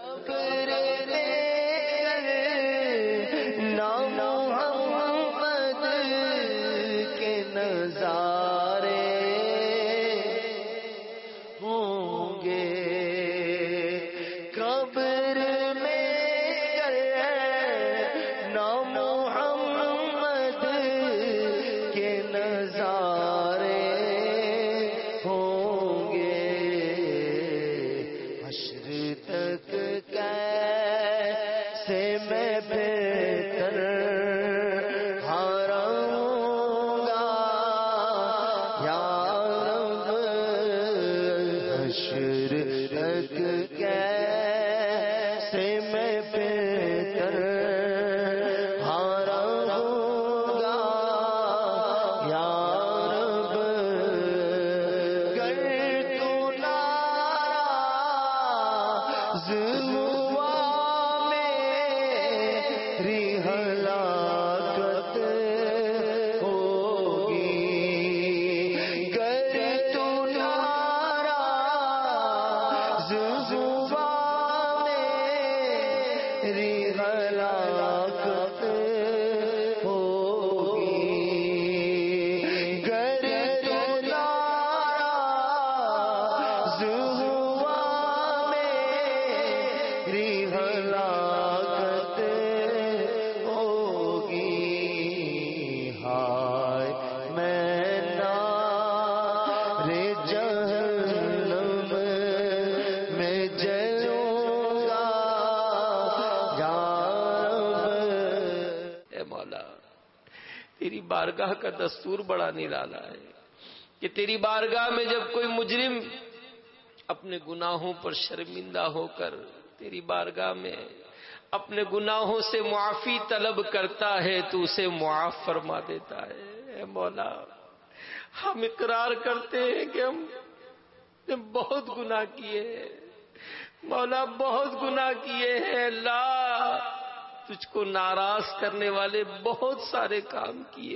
بارگاہ کا دستور بڑا نرالا ہے کہ تیری بارگاہ میں جب کوئی مجرم اپنے گناہوں پر شرمندہ ہو کر تیری بارگاہ میں اپنے گناہوں سے معافی طلب کرتا ہے تو اسے معاف فرما دیتا ہے. اے مولا ہم اقرار کرتے ہیں کہ ہم نے بہت گناہ کیے ہیں مولا, بہت گناہ کیے ہیں اللہ, تجھ کو ناراض کرنے والے بہت سارے کام کیے,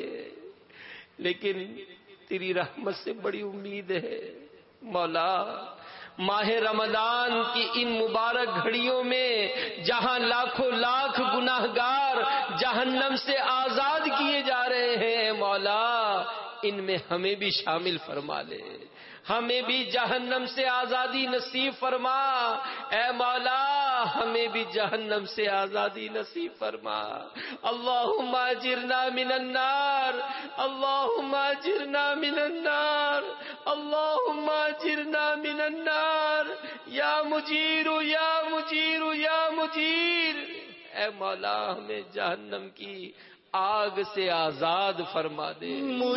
لیکن تیری رحمت سے بڑی امید ہے مولا. ماہ رمضان کی ان مبارک گھڑیوں میں جہاں لاکھوں لاکھ گناہگار جہنم سے آزاد کیے جا رہے ہیں مولا, ان میں ہمیں بھی شامل فرما لے, ہمیں بھی جہنم سے آزادی نصیب فرما. اے مولا ہمیں بھی جہنم سے آزادی نصیب فرما. اللہم اجرنا من النار, اللہم اجرنا من النار, اللہم اجرنا من النار, یا مجیر یا مجیر یا مجیر. اے مولا ہمیں جہنم کی آگ سے آزاد فرما دے.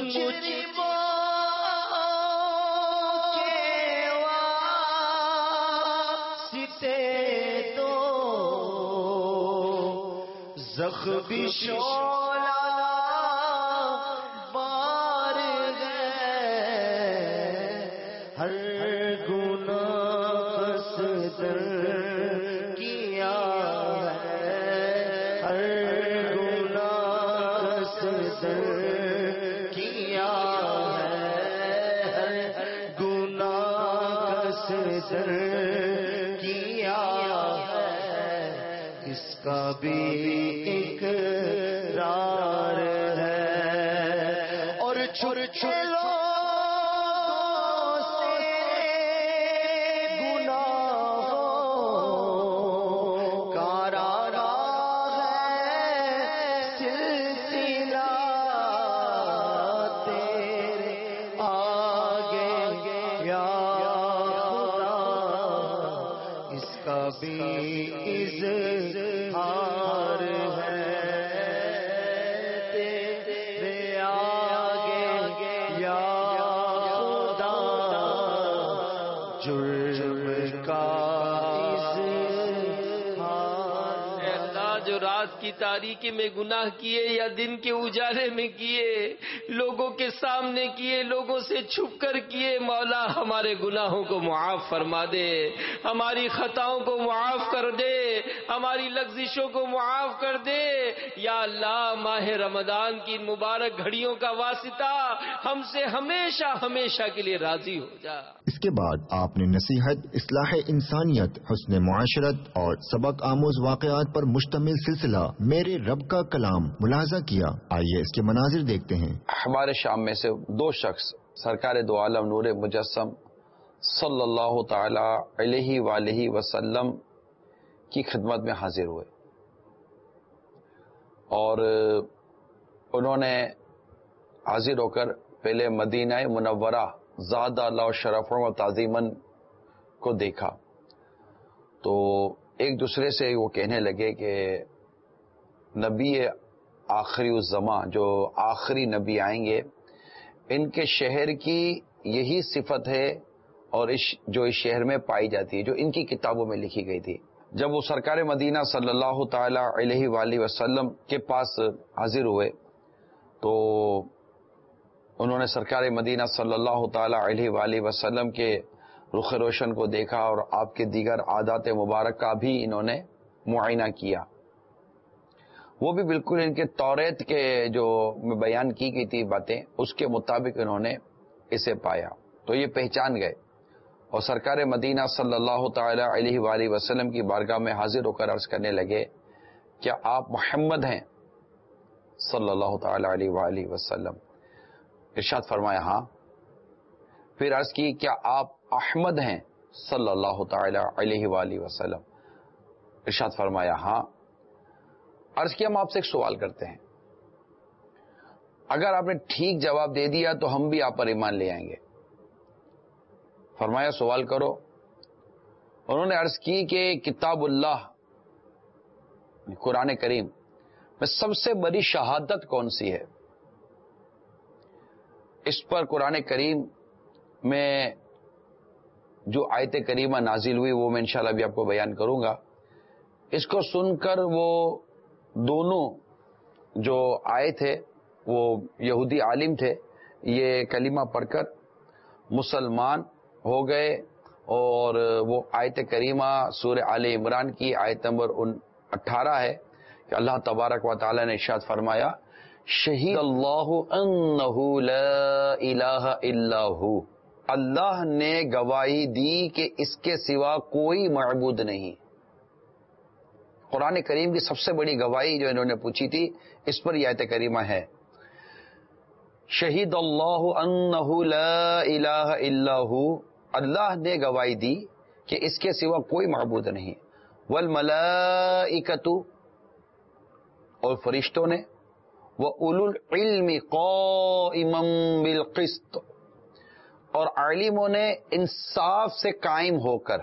زخمی شعلہ بار گئے, ہر گناہ قصدر کیا ہے, ہر گناہ قصدر کیا ہے, ہر گناہ قصدر کیا ہے. اس کا بھی رات کی تاریکی میں گناہ کیے یا دن کے اجالے میں کیے، لوگوں کے سامنے کیے، لوگوں سے چھپ کر کیے، مولا ہمارے گناہوں کو معاف فرما دے، ہماری خطاؤں کو معاف کر دے، ہماری لغزشوں کو معاف کر دے یا اللہ۔ ماہ رمضان کی مبارک گھڑیوں کا واسطہ ہم سے ہمیشہ ہمیشہ کے لیے راضی ہو جا۔ اس کے بعد آپ نے نصیحت، اصلاح انسانیت، حسن معاشرت اور سبق آموز واقعات پر مشتمل سلسلہ میرے رب کا کلام ملاحظہ کیا۔ آئیے اس کے مناظر دیکھتے ہیں۔ ہمارے شام میں سے دو شخص سرکار دو عالم نور مجسم صلی اللہ تعالی علیہ وآلہ وسلم کی خدمت میں حاضر ہوئے اور انہوں نے حاضر ہو کر پہلے مدینہ منورہ زاد اللہ شرف و تعظیماً کو دیکھا تو ایک دوسرے سے وہ کہنے لگے کہ نبی آخری الزماں، جو آخری نبی آئیں گے، ان کے شہر کی یہی صفت ہے اور اس جو اس شہر میں پائی جاتی ہے، جو ان کی کتابوں میں لکھی گئی تھی۔ جب وہ سرکار مدینہ صلی اللہ تعالی علیہ وآلہ وسلم کے پاس حاضر ہوئے تو انہوں نے سرکار مدینہ صلی اللہ تعالی علیہ وآلہ وسلم کے رخ روشن کو دیکھا اور آپ کے دیگر عادات مبارک کا بھی انہوں نے معائنہ کیا۔ وہ بھی بالکل ان کے توریت کے جو بیان کی گئی تھی باتیں، اس کے مطابق انہوں نے اسے پایا تو یہ پہچان گئے اور سرکار مدینہ صلی اللہ تعالی علیہ وآلہ وسلم کی بارگاہ میں حاضر ہو کر عرض کرنے لگے، کیا آپ محمد ہیں صلی اللہ تعالی علیہ وآلہ وسلم؟ ارشاد فرمایا ہاں۔ پھر عرض کی، کیا آپ احمد ہیں صلی اللہ تعالی علیہ وآلہ وسلم؟ ارشاد فرمایا ہاں۔ عرض کیا، ہم آپ سے ایک سوال کرتے ہیں، اگر آپ نے ٹھیک جواب دے دیا تو ہم بھی آپ پر ایمان لے آئیں گے۔ فرمایا سوال کرو۔ انہوں نے عرض کی کہ کتاب اللہ قرآن کریم میں سب سے بڑی شہادت کون سی ہے؟ اس پر قرآن کریم میں جو آیت کریمہ نازل ہوئی وہ میں انشاءاللہ بھی آپ کو بیان کروں گا۔ اس کو سن کر وہ دونوں جو آئے تھے، وہ یہودی عالم تھے، یہ کلمہ پڑھ کر مسلمان ہو گئے اور وہ آیت کریمہ سورہ آل عمران کی آیت نمبر اٹھارہ ہے کہ اللہ تبارک و تعالی نے ارشاد فرمایا، شہید اللہ انہ لا الہ الا ہو، اللہ نے گواہی دی کہ اس کے سوا کوئی معبود نہیں۔ قرآن کریم کی سب سے بڑی گواہی جو انہوں نے پوچھی تھی، اس پر یہ آیت کریمہ ہے، شہید اللہ انہ لا الہ الا ہو، اللہ نے گواہی دی کہ اس کے سوا کوئی معبود نہیں، والملائکۃ، اور فرشتوں نے، وَأُولُو الْعِلْمِ قَائِمًا بِالْقِسْطِ، اور عالموں نے انصاف سے قائم ہو کر،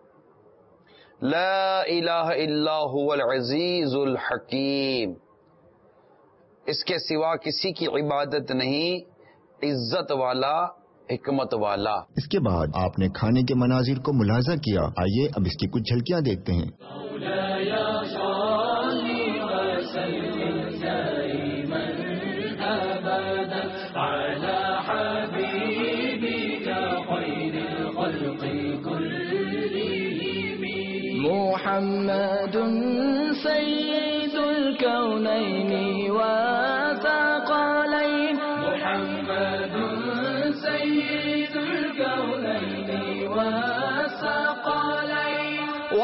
لا الہ الا هو العزیز الحکیم، اس کے سوا کسی کی عبادت نہیں، عزت والا، حکمت والا۔ اس کے بعد آپ نے کھانے کے مناظر کو ملاحظہ کیا۔ آئیے اب اس کی کچھ جھلکیاں دیکھتے ہیں۔ محمد سید الکونین والثقلین، محمد سید الکونین والثقلین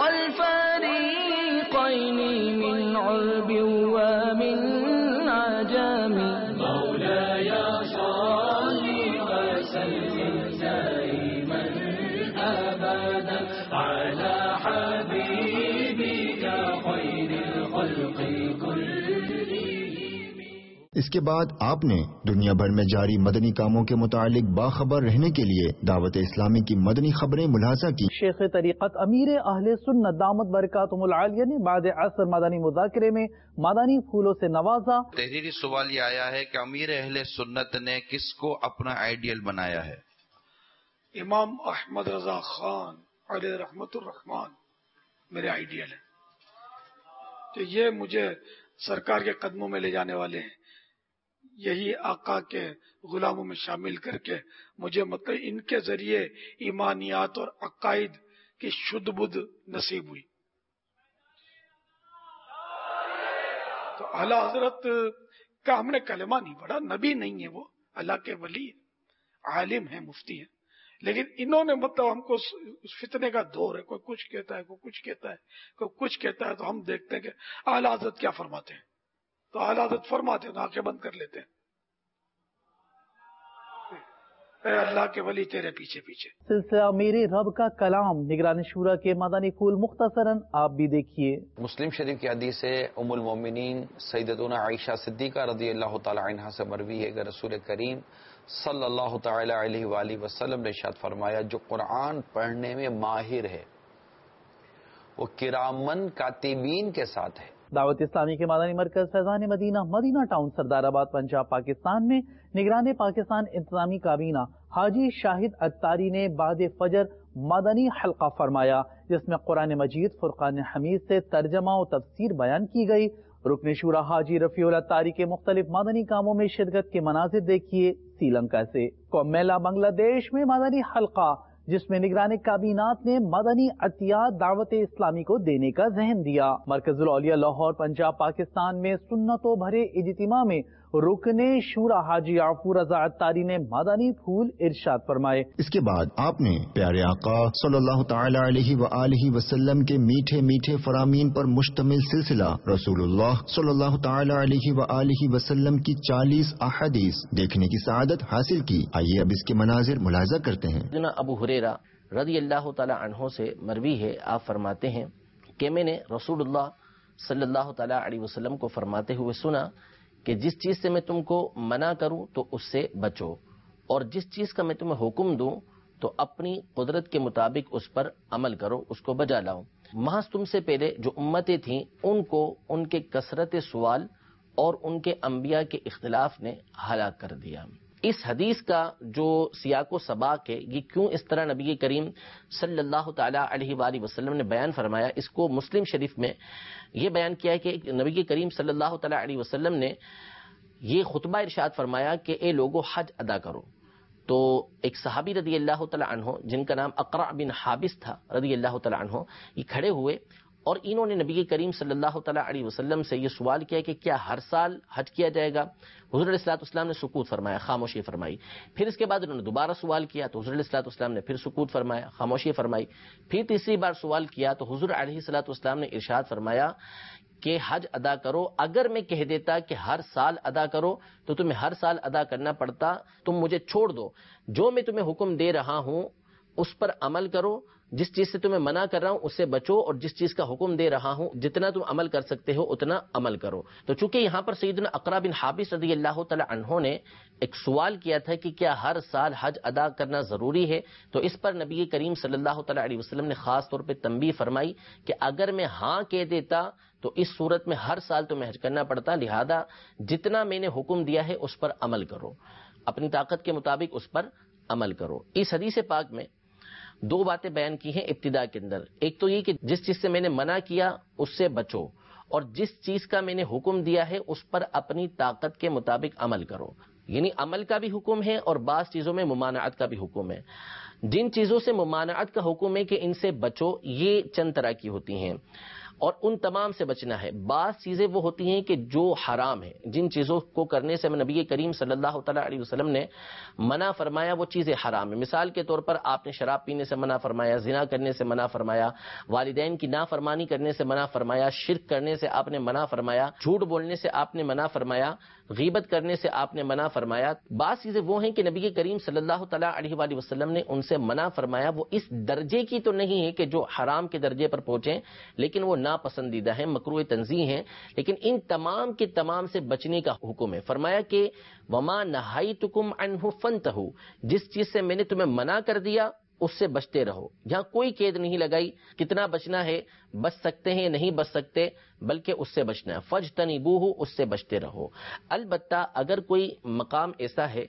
والفریقین من عرب ومن عجم، مولاي صل وسلم دائما ابدا على حبيبك خير الخلق كلهم۔ اس کے بعد آپ نے دنیا بھر میں جاری مدنی کاموں کے متعلق باخبر رہنے کے لیے دعوت اسلامی کی مدنی خبریں ملاحظہ کی۔ شیخ طریقت امیر اہل سنت دامت برکاتہم العالیہ نے بعد عصر مدنی مذاکرے میں مدنی پھولوں سے نوازا۔ تحریری سوال یہ آیا ہے کہ امیر اہل سنت نے کس کو اپنا آئیڈیل بنایا ہے؟ امام احمد رضا خان علیہ رحمت الرحمان میرے آئیڈیل ہے۔ کہ یہ مجھے سرکار کے قدموں میں لے جانے والے ہیں، یہی آقا کے غلاموں میں شامل کر کے مجھے مطلب ان کے ذریعے ایمانیات اور عقائد کی شدھ بدھ نصیب ہوئی۔ تو اعلیٰ حضرت کا ہم نے کلمہ نہیں پڑھا، نبی نہیں ہے، وہ اللہ کے ولی ہے، عالم ہے، مفتی ہے، لیکن انہوں نے مطلب ہم کو اس فتنے کا دور ہے، کوئی کچھ کہتا ہے، کوئی کچھ کہتا ہے، کوئی کچھ کہتا ہے، تو ہم دیکھتے ہیں کہ اعلیٰ حضرت کیا فرماتے ہیں، تو اعلیٰ حضرت فرماتے ہیں تو آنکھیں بند کر لیتے ہیں، اے اللہ کے ولی تیرے پیچھے پیچھے۔ سلسلہ میرے رب کا کلام نگران شورا کے مدنی پھول مختصراً آپ بھی دیکھیے۔ مسلم شریف کی حدیث ہے، ام المومنین سیدتنا عائشہ صدیقہ رضی اللہ تعالی عنہا سے مروی ہے کہ رسول کریم صلی اللہ تعالی علیہ وآلہ وسلم نے ارشاد فرمایا، جو قرآن پڑھنے میں ماہر ہے وہ کرامن کاتبین کے ساتھ ہے۔ دعوت اسلامی کے مدنی مرکز فیضان مدینہ مدینہ ٹاؤن سردار آباد پنجاب پاکستان میں نگران پاکستان انتظامی کابینہ حاجی شاہد اتاری نے بعد فجر مدنی حلقہ فرمایا، جس میں قرآن مجید فرقان حمید سے ترجمہ و تفسیر بیان کی گئی۔ رکن شورا حاجی رفیع الاتاری کے مختلف مدنی کاموں میں شرکت کے مناظر دیکھیے سری لنکا سے۔ کومیلا بنگلہ دیش میں مدنی حلقہ، جس میں نگران کابینات نے مدنی عطیات دعوت اسلامی کو دینے کا ذہن دیا۔ مرکز الاولیاء لاہور پنجاب پاکستان میں سنتوں بھرے اجتماع میں رکن شورا حاجی عفو رضا اتاری نے مدنی پھول ارشاد فرمائے۔ اس کے بعد آپ نے پیارے آقا صلی اللہ تعالی علیہ وآلہ وسلم کے میٹھے میٹھے فرامین پر مشتمل سلسلہ رسول اللہ صلی اللہ تعالی علیہ وآلہ وسلم کی چالیس احادیث دیکھنے کی سعادت حاصل کی۔ آئیے اب اس کے مناظر ملاحظہ کرتے ہیں۔ ابو ہریرہ رضی اللہ تعالی عنہ سے مروی ہے، آپ فرماتے ہیں کہ میں نے رسول اللہ صلی اللہ تعالی علیہ وسلم کو فرماتے ہوئے سنا کہ جس چیز سے میں تم کو منع کروں تو اس سے بچو، اور جس چیز کا میں تمہیں حکم دوں تو اپنی قدرت کے مطابق اس پر عمل کرو، اس کو بجا لاؤ۔ محض تم سے پہلے جو امتیں تھیں ان کو ان کے کثرت سوال اور ان کے انبیاء کے اختلاف نے ہلاک کر دیا۔ اس حدیث کا جو سیاق و سباق ہے، یہ کیوں اس طرح نبی کریم صلی اللہ تعالی علیہ وآلہ وسلم نے بیان فرمایا، اس کو مسلم شریف میں یہ بیان کیا ہے کہ نبی کریم صلی اللہ تعالی علیہ وسلم نے یہ خطبہ ارشاد فرمایا کہ اے لوگو حج ادا کرو۔ تو ایک صحابی رضی اللہ تعالی عنہ جن کا نام اقرع بن حابس تھا رضی اللہ تعالی عنہ، یہ کھڑے ہوئے اور انہوں نے نبی کریم صلی اللہ تعالی علیہ وسلم سے یہ سوال کیا کہ کیا ہر سال حج کیا جائے گا؟ حضور علیہ الصلوۃ والسلام نے سکوت فرمایا، خاموشی فرمائی۔ پھر اس کے بعد انہوں نے دوبارہ سوال کیا تو حضور علیہ الصلوۃ والسلام نے پھر سکوت فرمایا، خاموشی فرمائی۔ پھر تیسری بار سوال کیا تو حضور علیہ الصلوۃ والسلام نے ارشاد فرمایا کہ حج ادا کرو۔ اگر میں کہہ دیتا کہ ہر سال ادا کرو تو تمہیں ہر سال ادا کرنا پڑتا، تم مجھے چھوڑ دو، جو میں تمہیں حکم دے رہا ہوں اس پر عمل کرو، جس چیز سے تمہیں منع کر رہا ہوں اس سے بچو، اور جس چیز کا حکم دے رہا ہوں جتنا تم عمل کر سکتے ہو اتنا عمل کرو۔ تو چونکہ یہاں پر سیدنا اقرع بن حابس رضی اللہ تعالی عنہ نے ایک سوال کیا تھا کہ کیا ہر سال حج ادا کرنا ضروری ہے، تو اس پر نبی کریم صلی اللہ تعالی علیہ وسلم نے خاص طور پہ تنبیہ فرمائی کہ اگر میں ہاں کہہ دیتا تو اس صورت میں ہر سال تمہیں حج کرنا پڑتا، لہذا جتنا میں نے حکم دیا ہے اس پر عمل کرو، اپنی طاقت کے مطابق اس پر عمل کرو۔ اس حدیث پاک میں دو باتیں بیان کی ہیں ابتدا کے اندر، ایک تو یہ کہ جس چیز سے میں نے منع کیا اس سے بچو، اور جس چیز کا میں نے حکم دیا ہے اس پر اپنی طاقت کے مطابق عمل کرو، یعنی عمل کا بھی حکم ہے اور بعض چیزوں میں ممانعت کا بھی حکم ہے۔ جن چیزوں سے ممانعت کا حکم ہے کہ ان سے بچو، یہ چند طرح کی ہوتی ہیں اور ان تمام سے بچنا ہے۔ بعض چیزیں وہ ہوتی ہیں کہ جو حرام ہیں، جن چیزوں کو کرنے سے نبی کریم صلی اللہ تعالی علیہ وسلم نے منع فرمایا وہ چیزیں حرام ہیں۔ مثال کے طور پر آپ نے شراب پینے سے منع فرمایا، زنا کرنے سے منع فرمایا، والدین کی نافرمانی کرنے سے منع فرمایا، شرک کرنے سے آپ نے منع فرمایا، جھوٹ بولنے سے آپ نے منع فرمایا، غیبت کرنے سے آپ نے منع فرمایا۔ بعض چیزیں وہ ہیں کہ نبی کریم صلی اللہ تعالی علیہ وآلہ وسلم نے ان سے منع فرمایا، وہ اس درجے کی تو نہیں ہے کہ جو حرام کے درجے پر پہنچیں، لیکن وہ ناپسندیدہ ہیں، مکروہ تنزیہ ہیں، لیکن ان تمام کے تمام سے بچنے کا حکم ہے۔ فرمایا کہ وما نہیتکم عنہ فانتہوا، جس چیز سے میں نے تمہیں منع کر دیا اس سے بچتے رہو۔ یہاں کوئی قید نہیں لگائی کتنا بچنا ہے، بچ سکتے ہیں نہیں بچ سکتے، بلکہ اس سے بچنا ہے۔ فاجتنبوہ، اس سے بچتے رہو۔ البتہ اگر کوئی مقام ایسا ہے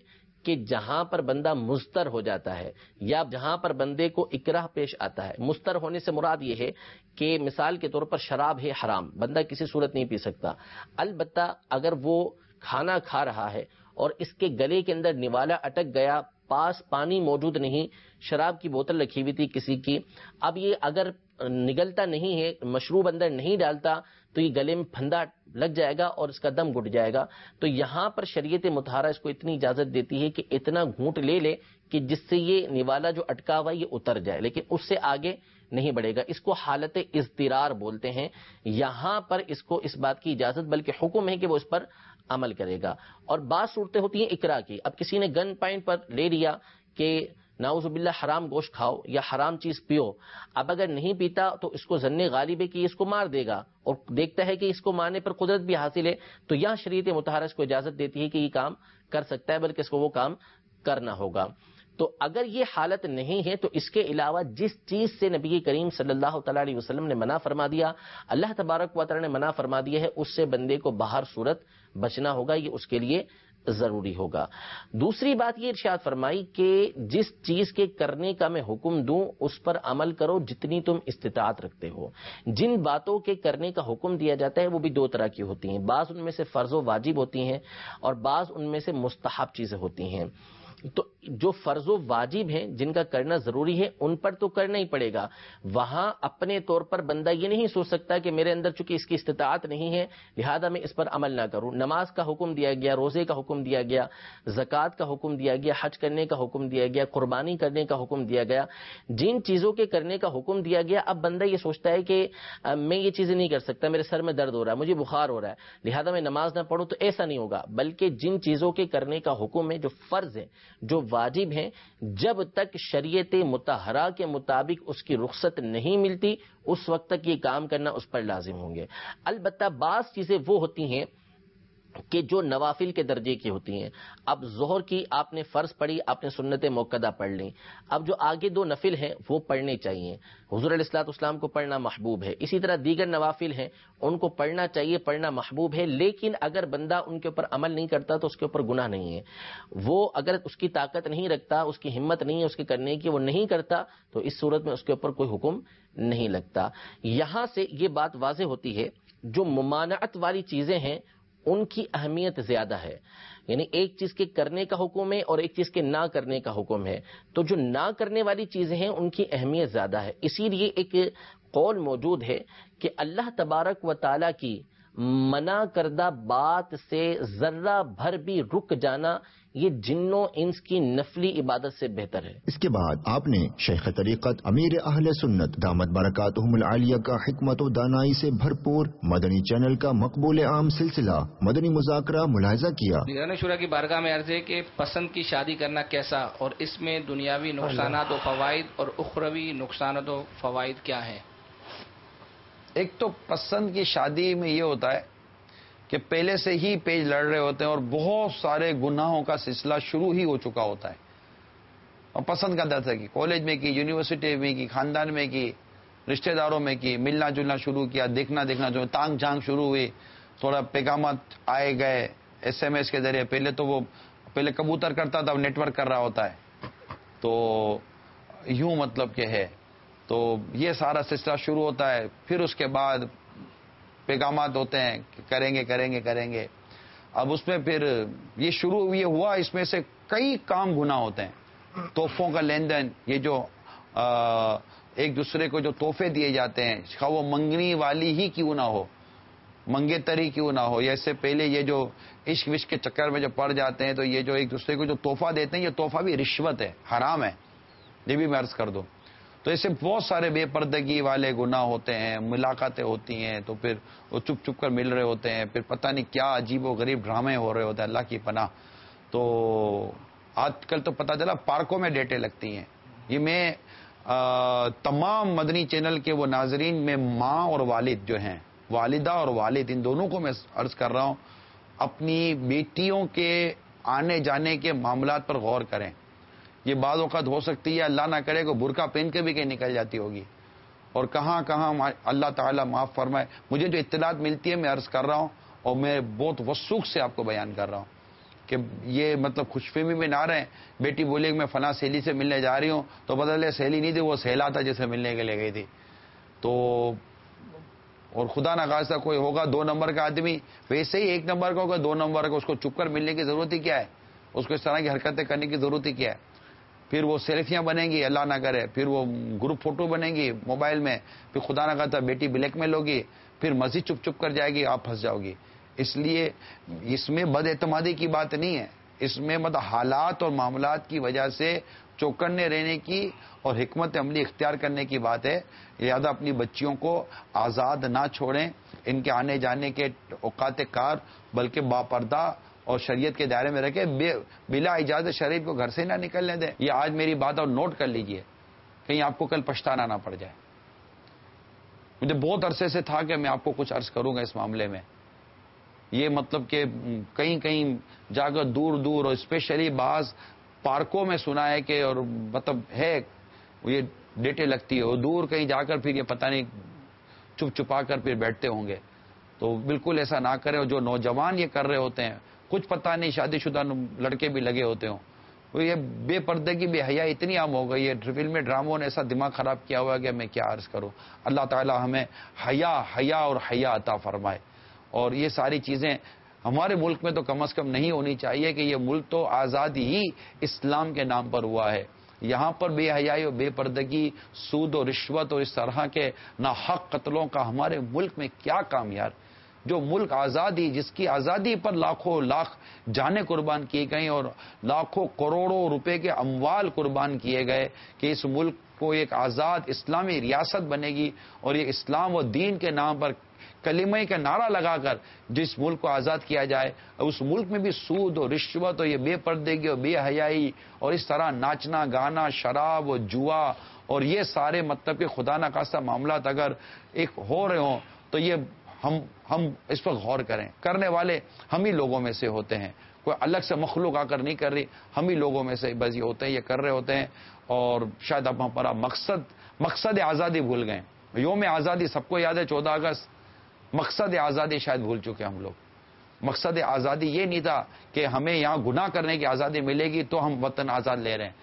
کہ جہاں پر بندہ مضطر ہو جاتا ہے یا جہاں پر بندے کو اکراہ پیش آتا ہے. مضطر ہونے سے مراد یہ ہے کہ مثال کے طور پر شراب ہے حرام، بندہ کسی صورت نہیں پی سکتا، البتہ اگر وہ کھانا کھا رہا ہے اور اس کے گلے کے اندر نوالا اٹک گیا، پاس پانی موجود نہیں، شراب کی بوتل رکھی ہوئی تھی کسی کی، اب یہ اگر نگلتا نہیں ہے، مشروب اندر نہیں ڈالتا تو یہ گلے میں پھندا لگ جائے گا اور اس کا دم گھٹ جائے گا. تو یہاں پر شریعت مطہرہ اس کو اتنی اجازت دیتی ہے کہ اتنا گھونٹ لے لے کہ جس سے یہ نوالا جو اٹکا ہوا یہ اتر جائے، لیکن اس سے آگے نہیں بڑھے گا. اس کو حالت اضطرار بولتے ہیں. یہاں پر اس کو اس بات کی اجازت بلکہ حکم ہے کہ وہ اس پر عمل کرے گا. اور بعض صورتیں ہوتی ہیں اقرا کی. اب کسی نے گن پوائنٹ پر لے لیا کہ نعوذ باللہ حرام گوشت کھاؤ یا حرام چیز پیو، اب اگر نہیں پیتا تو اس کو ظن غالب ہے کہ اس کو مار دے گا اور دیکھتا ہے کہ اس کو مارنے پر قدرت بھی حاصل ہے، تو یہاں شریعت مطہرہ اس کو اجازت دیتی ہے کہ یہ کام کر سکتا ہے، بلکہ اس کو وہ کام کرنا ہوگا. تو اگر یہ حالت نہیں ہے تو اس کے علاوہ جس چیز سے نبی کریم صلی اللہ تعالی علیہ وسلم نے منع فرما دیا، اللہ تبارک و تعالی نے منع فرما دیا ہے، اس سے بندے کو باہر صورت بچنا ہوگا، یہ اس کے لیے ضروری ہوگا. دوسری بات یہ ارشاد فرمائی کہ جس چیز کے کرنے کا میں حکم دوں اس پر عمل کرو جتنی تم استطاعت رکھتے ہو. جن باتوں کے کرنے کا حکم دیا جاتا ہے وہ بھی دو طرح کی ہوتی ہیں، بعض ان میں سے فرض و واجب ہوتی ہیں اور بعض ان میں سے مستحب چیزیں ہوتی ہیں. تو جو فرض و واجب ہیں جن کا کرنا ضروری ہے ان پر تو کرنا ہی پڑے گا. وہاں اپنے طور پر بندہ یہ نہیں سوچ سکتا کہ میرے اندر چونکہ اس کی استطاعت نہیں ہے لہذا میں اس پر عمل نہ کروں. نماز کا حکم دیا گیا، روزے کا حکم دیا گیا، زکوٰۃ کا حکم دیا گیا، حج کرنے کا حکم دیا گیا، قربانی کرنے کا حکم دیا گیا. جن چیزوں کے کرنے کا حکم دیا گیا اب بندہ یہ سوچتا ہے کہ میں یہ چیزیں نہیں کر سکتا، میرے سر میں درد ہو رہا ہے، مجھے بخار ہو رہا ہے لہذا میں نماز نہ پڑھوں، تو ایسا نہیں ہوگا. بلکہ جن چیزوں کے کرنے کا حکم ہے، جو فرض ہے، جو واجب ہیں، جب تک شریعت مطہرہ کے مطابق اس کی رخصت نہیں ملتی اس وقت تک یہ کام کرنا اس پر لازم ہوں گے. البتہ بعض چیزیں وہ ہوتی ہیں کہ جو نوافل کے درجے کی ہوتی ہیں. اب ظہر کی آپ نے فرض پڑھی، آپ نے سنت موقدہ پڑھ لی، اب جو آگے دو نفل ہیں وہ پڑھنے چاہیے، حضور علیہ الصلوۃ والسلام کو پڑھنا محبوب ہے. اسی طرح دیگر نوافل ہیں ان کو پڑھنا چاہیے، پڑھنا محبوب ہے. لیکن اگر بندہ ان کے اوپر عمل نہیں کرتا تو اس کے اوپر گناہ نہیں ہے. وہ اگر اس کی طاقت نہیں رکھتا، اس کی ہمت نہیں ہے اس کے کرنے کی، وہ نہیں کرتا تو اس صورت میں اس کے اوپر کوئی حکم نہیں لگتا. یہاں سے یہ بات واضح ہوتی ہے جو ممانعت والی چیزیں ہیں ان کی اہمیت زیادہ ہے. یعنی ایک چیز کے کرنے کا حکم ہے اور ایک چیز کے نہ کرنے کا حکم ہے، تو جو نہ کرنے والی چیزیں ہیں ان کی اہمیت زیادہ ہے. اسی لیے ایک قول موجود ہے کہ اللہ تبارک و تعالی کی منع کردہ بات سے ذرہ بھر بھی رک جانا یہ جنوں انس کی نفلی عبادت سے بہتر ہے. اس کے بعد آپ نے شیخ طریقت امیر اہل سنت دامت برکاتہم العالیہ کا حکمت و دانائی سے بھرپور مدنی چینل کا مقبول عام سلسلہ مدنی مذاکرہ ملاحظہ کیا. نگران شورا کی بارگاہ میں عرض ہے کہ پسند کی شادی کرنا کیسا اور اس میں دنیاوی نقصانات و فوائد اور اخروی نقصانات و فوائد کیا ہیں؟ ایک تو پسند کی شادی میں یہ ہوتا ہے کہ پہلے سے ہی پیج لڑ رہے ہوتے ہیں اور بہت سارے گناہوں کا سلسلہ شروع ہی ہو چکا ہوتا ہے. اور پسند کا درد ہے کہ کالج میں کی، یونیورسٹی میں کی، خاندان میں کی، رشتہ داروں میں کی، ملنا جلنا شروع کیا، دیکھنا دیکھنا جو تانگ جھانگ شروع ہوئی، تھوڑا پیغامات آئے گئے ایس ایم ایس کے ذریعے. پہلے تو وہ پہلے کبوتر کرتا تھا، اب نیٹ ورک کر رہا ہوتا ہے. تو یوں مطلب کہ ہے تو یہ سارا سلسلہ شروع ہوتا ہے. پھر اس کے بعد پیغامات ہوتے ہیں کہ کریں گے کریں گے کریں گے. اب اس میں پھر یہ شروع یہ ہوا، اس میں سے کئی کام گناہ ہوتے ہیں. تحفوں کا لین دین، یہ جو ایک دوسرے کو جو تحفے دیے جاتے ہیں خواہ وہ منگنی والی ہی کیوں نہ ہو، منگے تری کیوں نہ ہو، یا اس سے پہلے یہ جو عشق وشق کے چکر میں جو پڑ جاتے ہیں تو یہ جو ایک دوسرے کو جو تحفہ دیتے ہیں یہ تحفہ بھی رشوت ہے، حرام ہے. یہ بھی میں عرض کر دوں. تو اس سے بہت سارے بے پردگی والے گناہ ہوتے ہیں. ملاقاتیں ہوتی ہیں تو پھر وہ چپ چپ کر مل رہے ہوتے ہیں، پھر پتہ نہیں کیا عجیب و غریب ڈرامے ہو رہے ہوتے ہیں، اللہ کی پناہ. تو آج کل تو پتہ چلا پارکوں میں ڈیٹیں لگتی ہیں. یہ میں تمام مدنی چینل کے وہ ناظرین میں ماں اور والد جو ہیں، والدہ اور والد، ان دونوں کو میں عرض کر رہا ہوں اپنی بیٹیوں کے آنے جانے کے معاملات پر غور کریں. یہ بعض اوقات ہو سکتی ہے اللہ نہ کرے کو برقع پہن کے بھی کہیں نکل جاتی ہوگی، اور کہاں کہاں اللہ تعالیٰ معاف فرمائے. مجھے جو اطلاعات ملتی ہے میں عرض کر رہا ہوں اور میں بہت وثوق سے آپ کو بیان کر رہا ہوں. کہ یہ مطلب خوش فہمی میں نہ رہیں. بیٹی بولے کہ میں فلاں سہیلی سے ملنے جا رہی ہوں تو پتہ چلے سہیلی نہیں تھی، وہ سہیلا تھا جسے ملنے کے لیے گئی تھی. تو اور خدا نہ خواستہ کوئی ہوگا دو نمبر کا آدمی، ویسے ہی ایک نمبر کا ہوگا دو نمبر کا، اس کو چپ کر ملنے کی ضرورت ہی کیا ہے؟ اس کو اس طرح کی حرکتیں کرنے کی ضرورت ہی کیا ہے؟ پھر وہ سیلفیاں بنیں گی، اللہ نہ کرے، پھر وہ گروپ فوٹو بنیں گی موبائل میں، پھر خدا نہ خواستہ بیٹی بلیک میل ہوگی، پھر مسجد چپ چپ کر جائے گی، آپ پھنس جاؤ گی. اس لیے اس میں بد اعتمادی کی بات نہیں ہے، اس میں مطلب حالات اور معاملات کی وجہ سے چوکنے رہنے کی اور حکمت عملی اختیار کرنے کی بات ہے. لہذا اپنی بچیوں کو آزاد نہ چھوڑیں ان کے آنے جانے کے اوقات کار، بلکہ باپردہ اور شریعت کے دائرے میں رکھے، بلا اجازت شریعت کو گھر سے نہ نکلنے دیں. یہ آج میری بات اور نوٹ کر لیجئے، کہیں آپ کو کل پچھتانا نہ پڑ جائے. مجھے بہت عرصے سے تھا کہ میں آپ کو کچھ عرض کروں گا اس معاملے میں. یہ مطلب کہ کہیں کہیں جا کر دور دور اور اسپیشلی بعض پارکوں میں سنا ہے کہ، اور مطلب ہے یہ ڈیٹے لگتی ہے، اور دور کہیں جا کر پھر یہ پتہ نہیں چپ چپا کر پھر بیٹھتے ہوں گے. تو بالکل ایسا نہ کریں. اور جو نوجوان یہ کر رہے ہوتے ہیں، کچھ پتہ نہیں شادی شدہ لڑکے بھی لگے ہوتے ہوں، تو یہ بے پردے کی بے حیا اتنی عام ہو گئی ہے. فلمی ڈراموں نے ایسا دماغ خراب کیا ہوا ہے کہ میں کیا عرض کروں. اللہ تعالی ہمیں حیا حیا اور حیا عطا فرمائے. اور یہ ساری چیزیں ہمارے ملک میں تو کم از کم نہیں ہونی چاہیے کہ یہ ملک تو آزادی ہی اسلام کے نام پر ہوا ہے. یہاں پر بے حیائی اور بے پردگی، سود و رشوت اور اس طرح کے ناحق قتلوں کا ہمارے ملک میں کیا کام یار؟ جو ملک آزادی، جس کی آزادی پر لاکھوں لاکھ جانیں قربان کی گئیں اور لاکھوں کروڑوں روپے کے اموال قربان کیے گئے کہ اس ملک کو ایک آزاد اسلامی ریاست بنے گی، اور یہ اسلام و دین کے نام پر کلمہ کا نعرہ لگا کر جس ملک کو آزاد کیا جائے، اس ملک میں بھی سود اور رشوت اور یہ بے پردگی اور بے حیائی اور اس طرح ناچنا گانا، شراب اور جوا اور یہ سارے مطلب کہ خدا نہ خواستہ معاملات اگر ایک ہو رہے ہوں تو یہ ہم ہم اس پر غور کریں. کرنے والے ہم ہی لوگوں میں سے ہوتے ہیں، کوئی الگ سے مخلوق آ کر نہیں کر رہی، ہم ہی لوگوں میں سے بس یہ ہوتے ہیں، یہ کر رہے ہوتے ہیں. اور شاید اب ہمارا مقصد مقصد آزادی بھول گئے. یوم آزادی سب کو یاد ہے، چودہ اگست. مقصد آزادی شاید بھول چکے ہم لوگ. مقصد آزادی یہ نہیں تھا کہ ہمیں یہاں گناہ کرنے کی آزادی ملے گی تو ہم وطن آزاد لے رہے ہیں.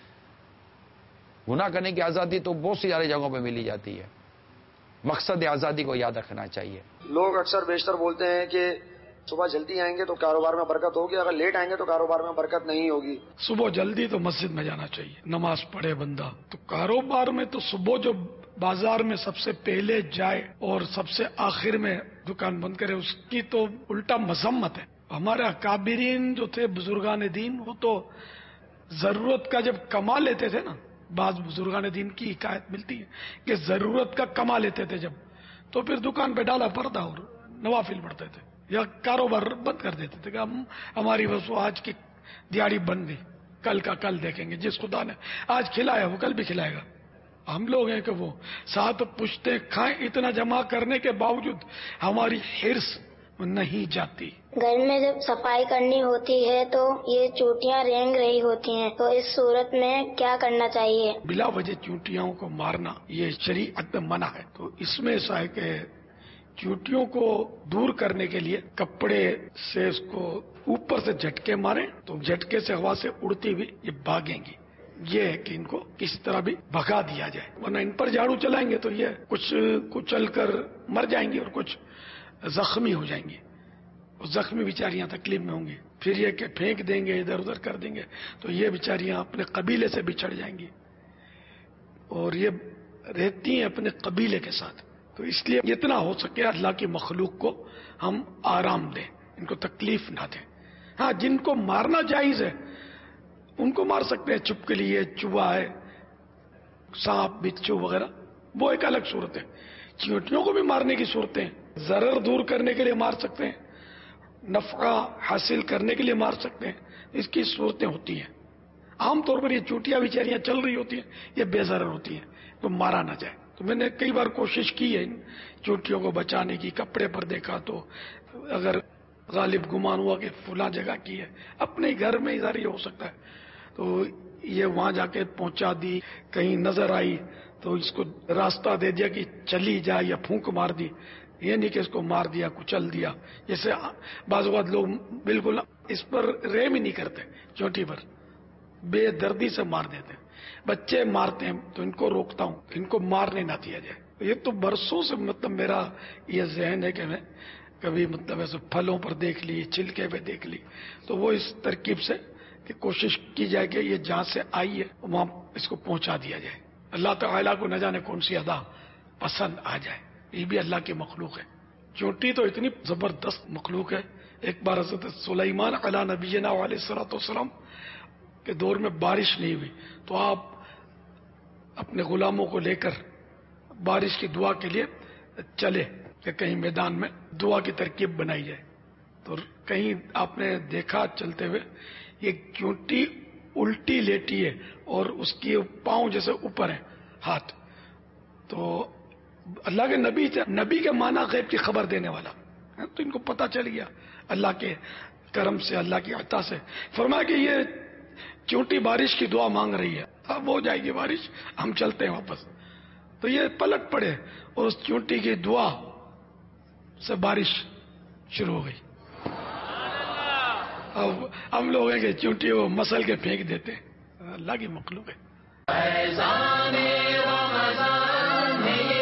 گناہ کرنے کی آزادی تو بہت سی ساری جگہوں پہ ملی جاتی ہے. مقصد آزادی کو یاد رکھنا چاہیے. لوگ اکثر بیشتر بولتے ہیں کہ صبح جلدی آئیں گے تو کاروبار میں برکت ہوگی، اگر لیٹ آئیں گے تو کاروبار میں برکت نہیں ہوگی. صبح جلدی تو مسجد میں جانا چاہیے، نماز پڑھے بندہ. تو کاروبار میں تو صبح جو بازار میں سب سے پہلے جائے اور سب سے آخر میں دکان بند کرے، اس کی تو الٹا مذمت ہے. ہمارے اکابرین جو تھے بزرگان دین، وہ تو ضرورت کا جب کما لیتے تھے نا، بعض بزرگان دین کی حکایت ملتی ہے کہ ضرورت کا کما لیتے تھے جب، تو پھر دکان پہ ڈالا پردہ اور نوافل پڑھتے تھے یا کاروبار بند کر دیتے تھے کہ ہم ہماری بس وہ آج کی دیہڑی بند گئی، کل کا کل دیکھیں گے، جس خدا نے آج کھلایا وہ کل بھی کھلائے گا. ہم لوگ ہیں کہ وہ ساتھ پشتے کھائیں، اتنا جمع کرنے کے باوجود ہماری حرص نہیں جاتی. گھر میں جب صفائی کرنی ہوتی ہے تو یہ چوٹیاں رینگ رہی ہوتی ہیں، تو اس صورت میں کیا کرنا چاہیے؟ بلا وجہ چونٹیوں کو مارنا یہ شریعت میں منع ہے. تو اس میں ایسا ہے کہ چونٹیوں کو دور کرنے کے لیے کپڑے سے اس کو اوپر سے جھٹکے ماریں تو جھٹکے سے ہوا سے اڑتی ہوئی یہ بھاگیں گی. یہ ہے کہ ان کو کسی طرح بھی بھگا دیا جائے، ورنہ ان پر جھاڑو چلائیں گے تو یہ کچھ کچل کر مر جائیں گی اور کچھ زخمی ہو جائیں گی. زخمی بیچاریاں تکلیف میں ہوں گی. پھر یہ کہ پھینک دیں گے، ادھر ادھر کر دیں گے تو یہ بیچاریاں اپنے قبیلے سے بچھڑ جائیں گی، اور یہ رہتی ہیں اپنے قبیلے کے ساتھ. تو اس لیے جتنا ہو سکے اللہ کی مخلوق کو ہم آرام دیں، ان کو تکلیف نہ دیں. ہاں جن کو مارنا جائز ہے ان کو مار سکتے ہیں، چپ کے لیے چوہا ہے، سانپ بچھو وغیرہ، وہ ایک الگ صورت ہے. چیونٹیوں کو بھی مارنے کی صورتیں، ضرر دور کرنے کے لیے مار سکتے ہیں، نفع حاصل کرنے کے لیے مار سکتے ہیں، اس کی صورتیں ہوتی ہیں. عام طور پر یہ چوٹیاں بیچاریاں چل رہی ہوتی ہیں، یہ بے ضرر ہوتی ہیں، تو مارا نہ جائے. تو میں نے کئی بار کوشش کی ہے ان چوٹیوں کو بچانے کی. کپڑے پر دیکھا تو اگر غالب گمان ہوا کہ فلاں جگہ کی ہے، اپنے گھر میں ادھر ہی ہو سکتا ہے، تو یہ وہاں جا کے پہنچا دی. کہیں نظر آئی تو اس کو راستہ دے دیا کہ چلی جائے یا پھونک مار دی. یہ نہیں کہ اس کو مار دیا کچل دیا. جیسے بعض اوقات لوگ بالکل اس پر رحم ہی نہیں کرتے، چونٹی پر بے دردی سے مار دیتے ہیں. بچے مارتے ہیں تو ان کو روکتا ہوں، ان کو مارنے نہ دیا جائے. یہ تو برسوں سے مطلب میرا یہ ذہن ہے کہ میں کبھی مطلب ایسے پھلوں پر دیکھ لی، چھلکے پہ دیکھ لی، تو وہ اس ترکیب سے کہ کوشش کی جائے کہ یہ جہاں سے آئی ہے وہاں اس کو پہنچا دیا جائے. اللہ تعالیٰ کو نہ جانے کون سی ادا پسند آ جائے، یہ بھی اللہ کی مخلوق ہے. چونٹی تو اتنی زبردست مخلوق ہے. ایک بار حضرت سلیمان علیہ نبینا علیہ الصلوۃ والسلام کے دور میں بارش نہیں ہوئی تو آپ اپنے غلاموں کو لے کر بارش کی دعا کے لیے چلے کہ کہیں میدان میں دعا کی ترکیب بنائی جائے. تو کہیں آپ نے دیکھا چلتے ہوئے یہ چونٹی الٹی لیٹی ہے اور اس کی پاؤں جیسے اوپر ہیں ہاتھ. تو اللہ کے نبی نبی کے معنی غیب کی خبر دینے والا، تو ان کو پتہ چل گیا اللہ کے کرم سے، اللہ کی عطا سے. فرمایا کہ یہ چونٹی بارش کی دعا مانگ رہی ہے، اب ہو جائے گی بارش، ہم چلتے ہیں واپس. تو یہ پلٹ پڑے اور اس چونٹی کی دعا سے بارش شروع ہو گئی. اب ہم لوگ ہیں کہ چونٹی وہ مسل کے پھینک دیتے، اللہ کی مخلوق ہے.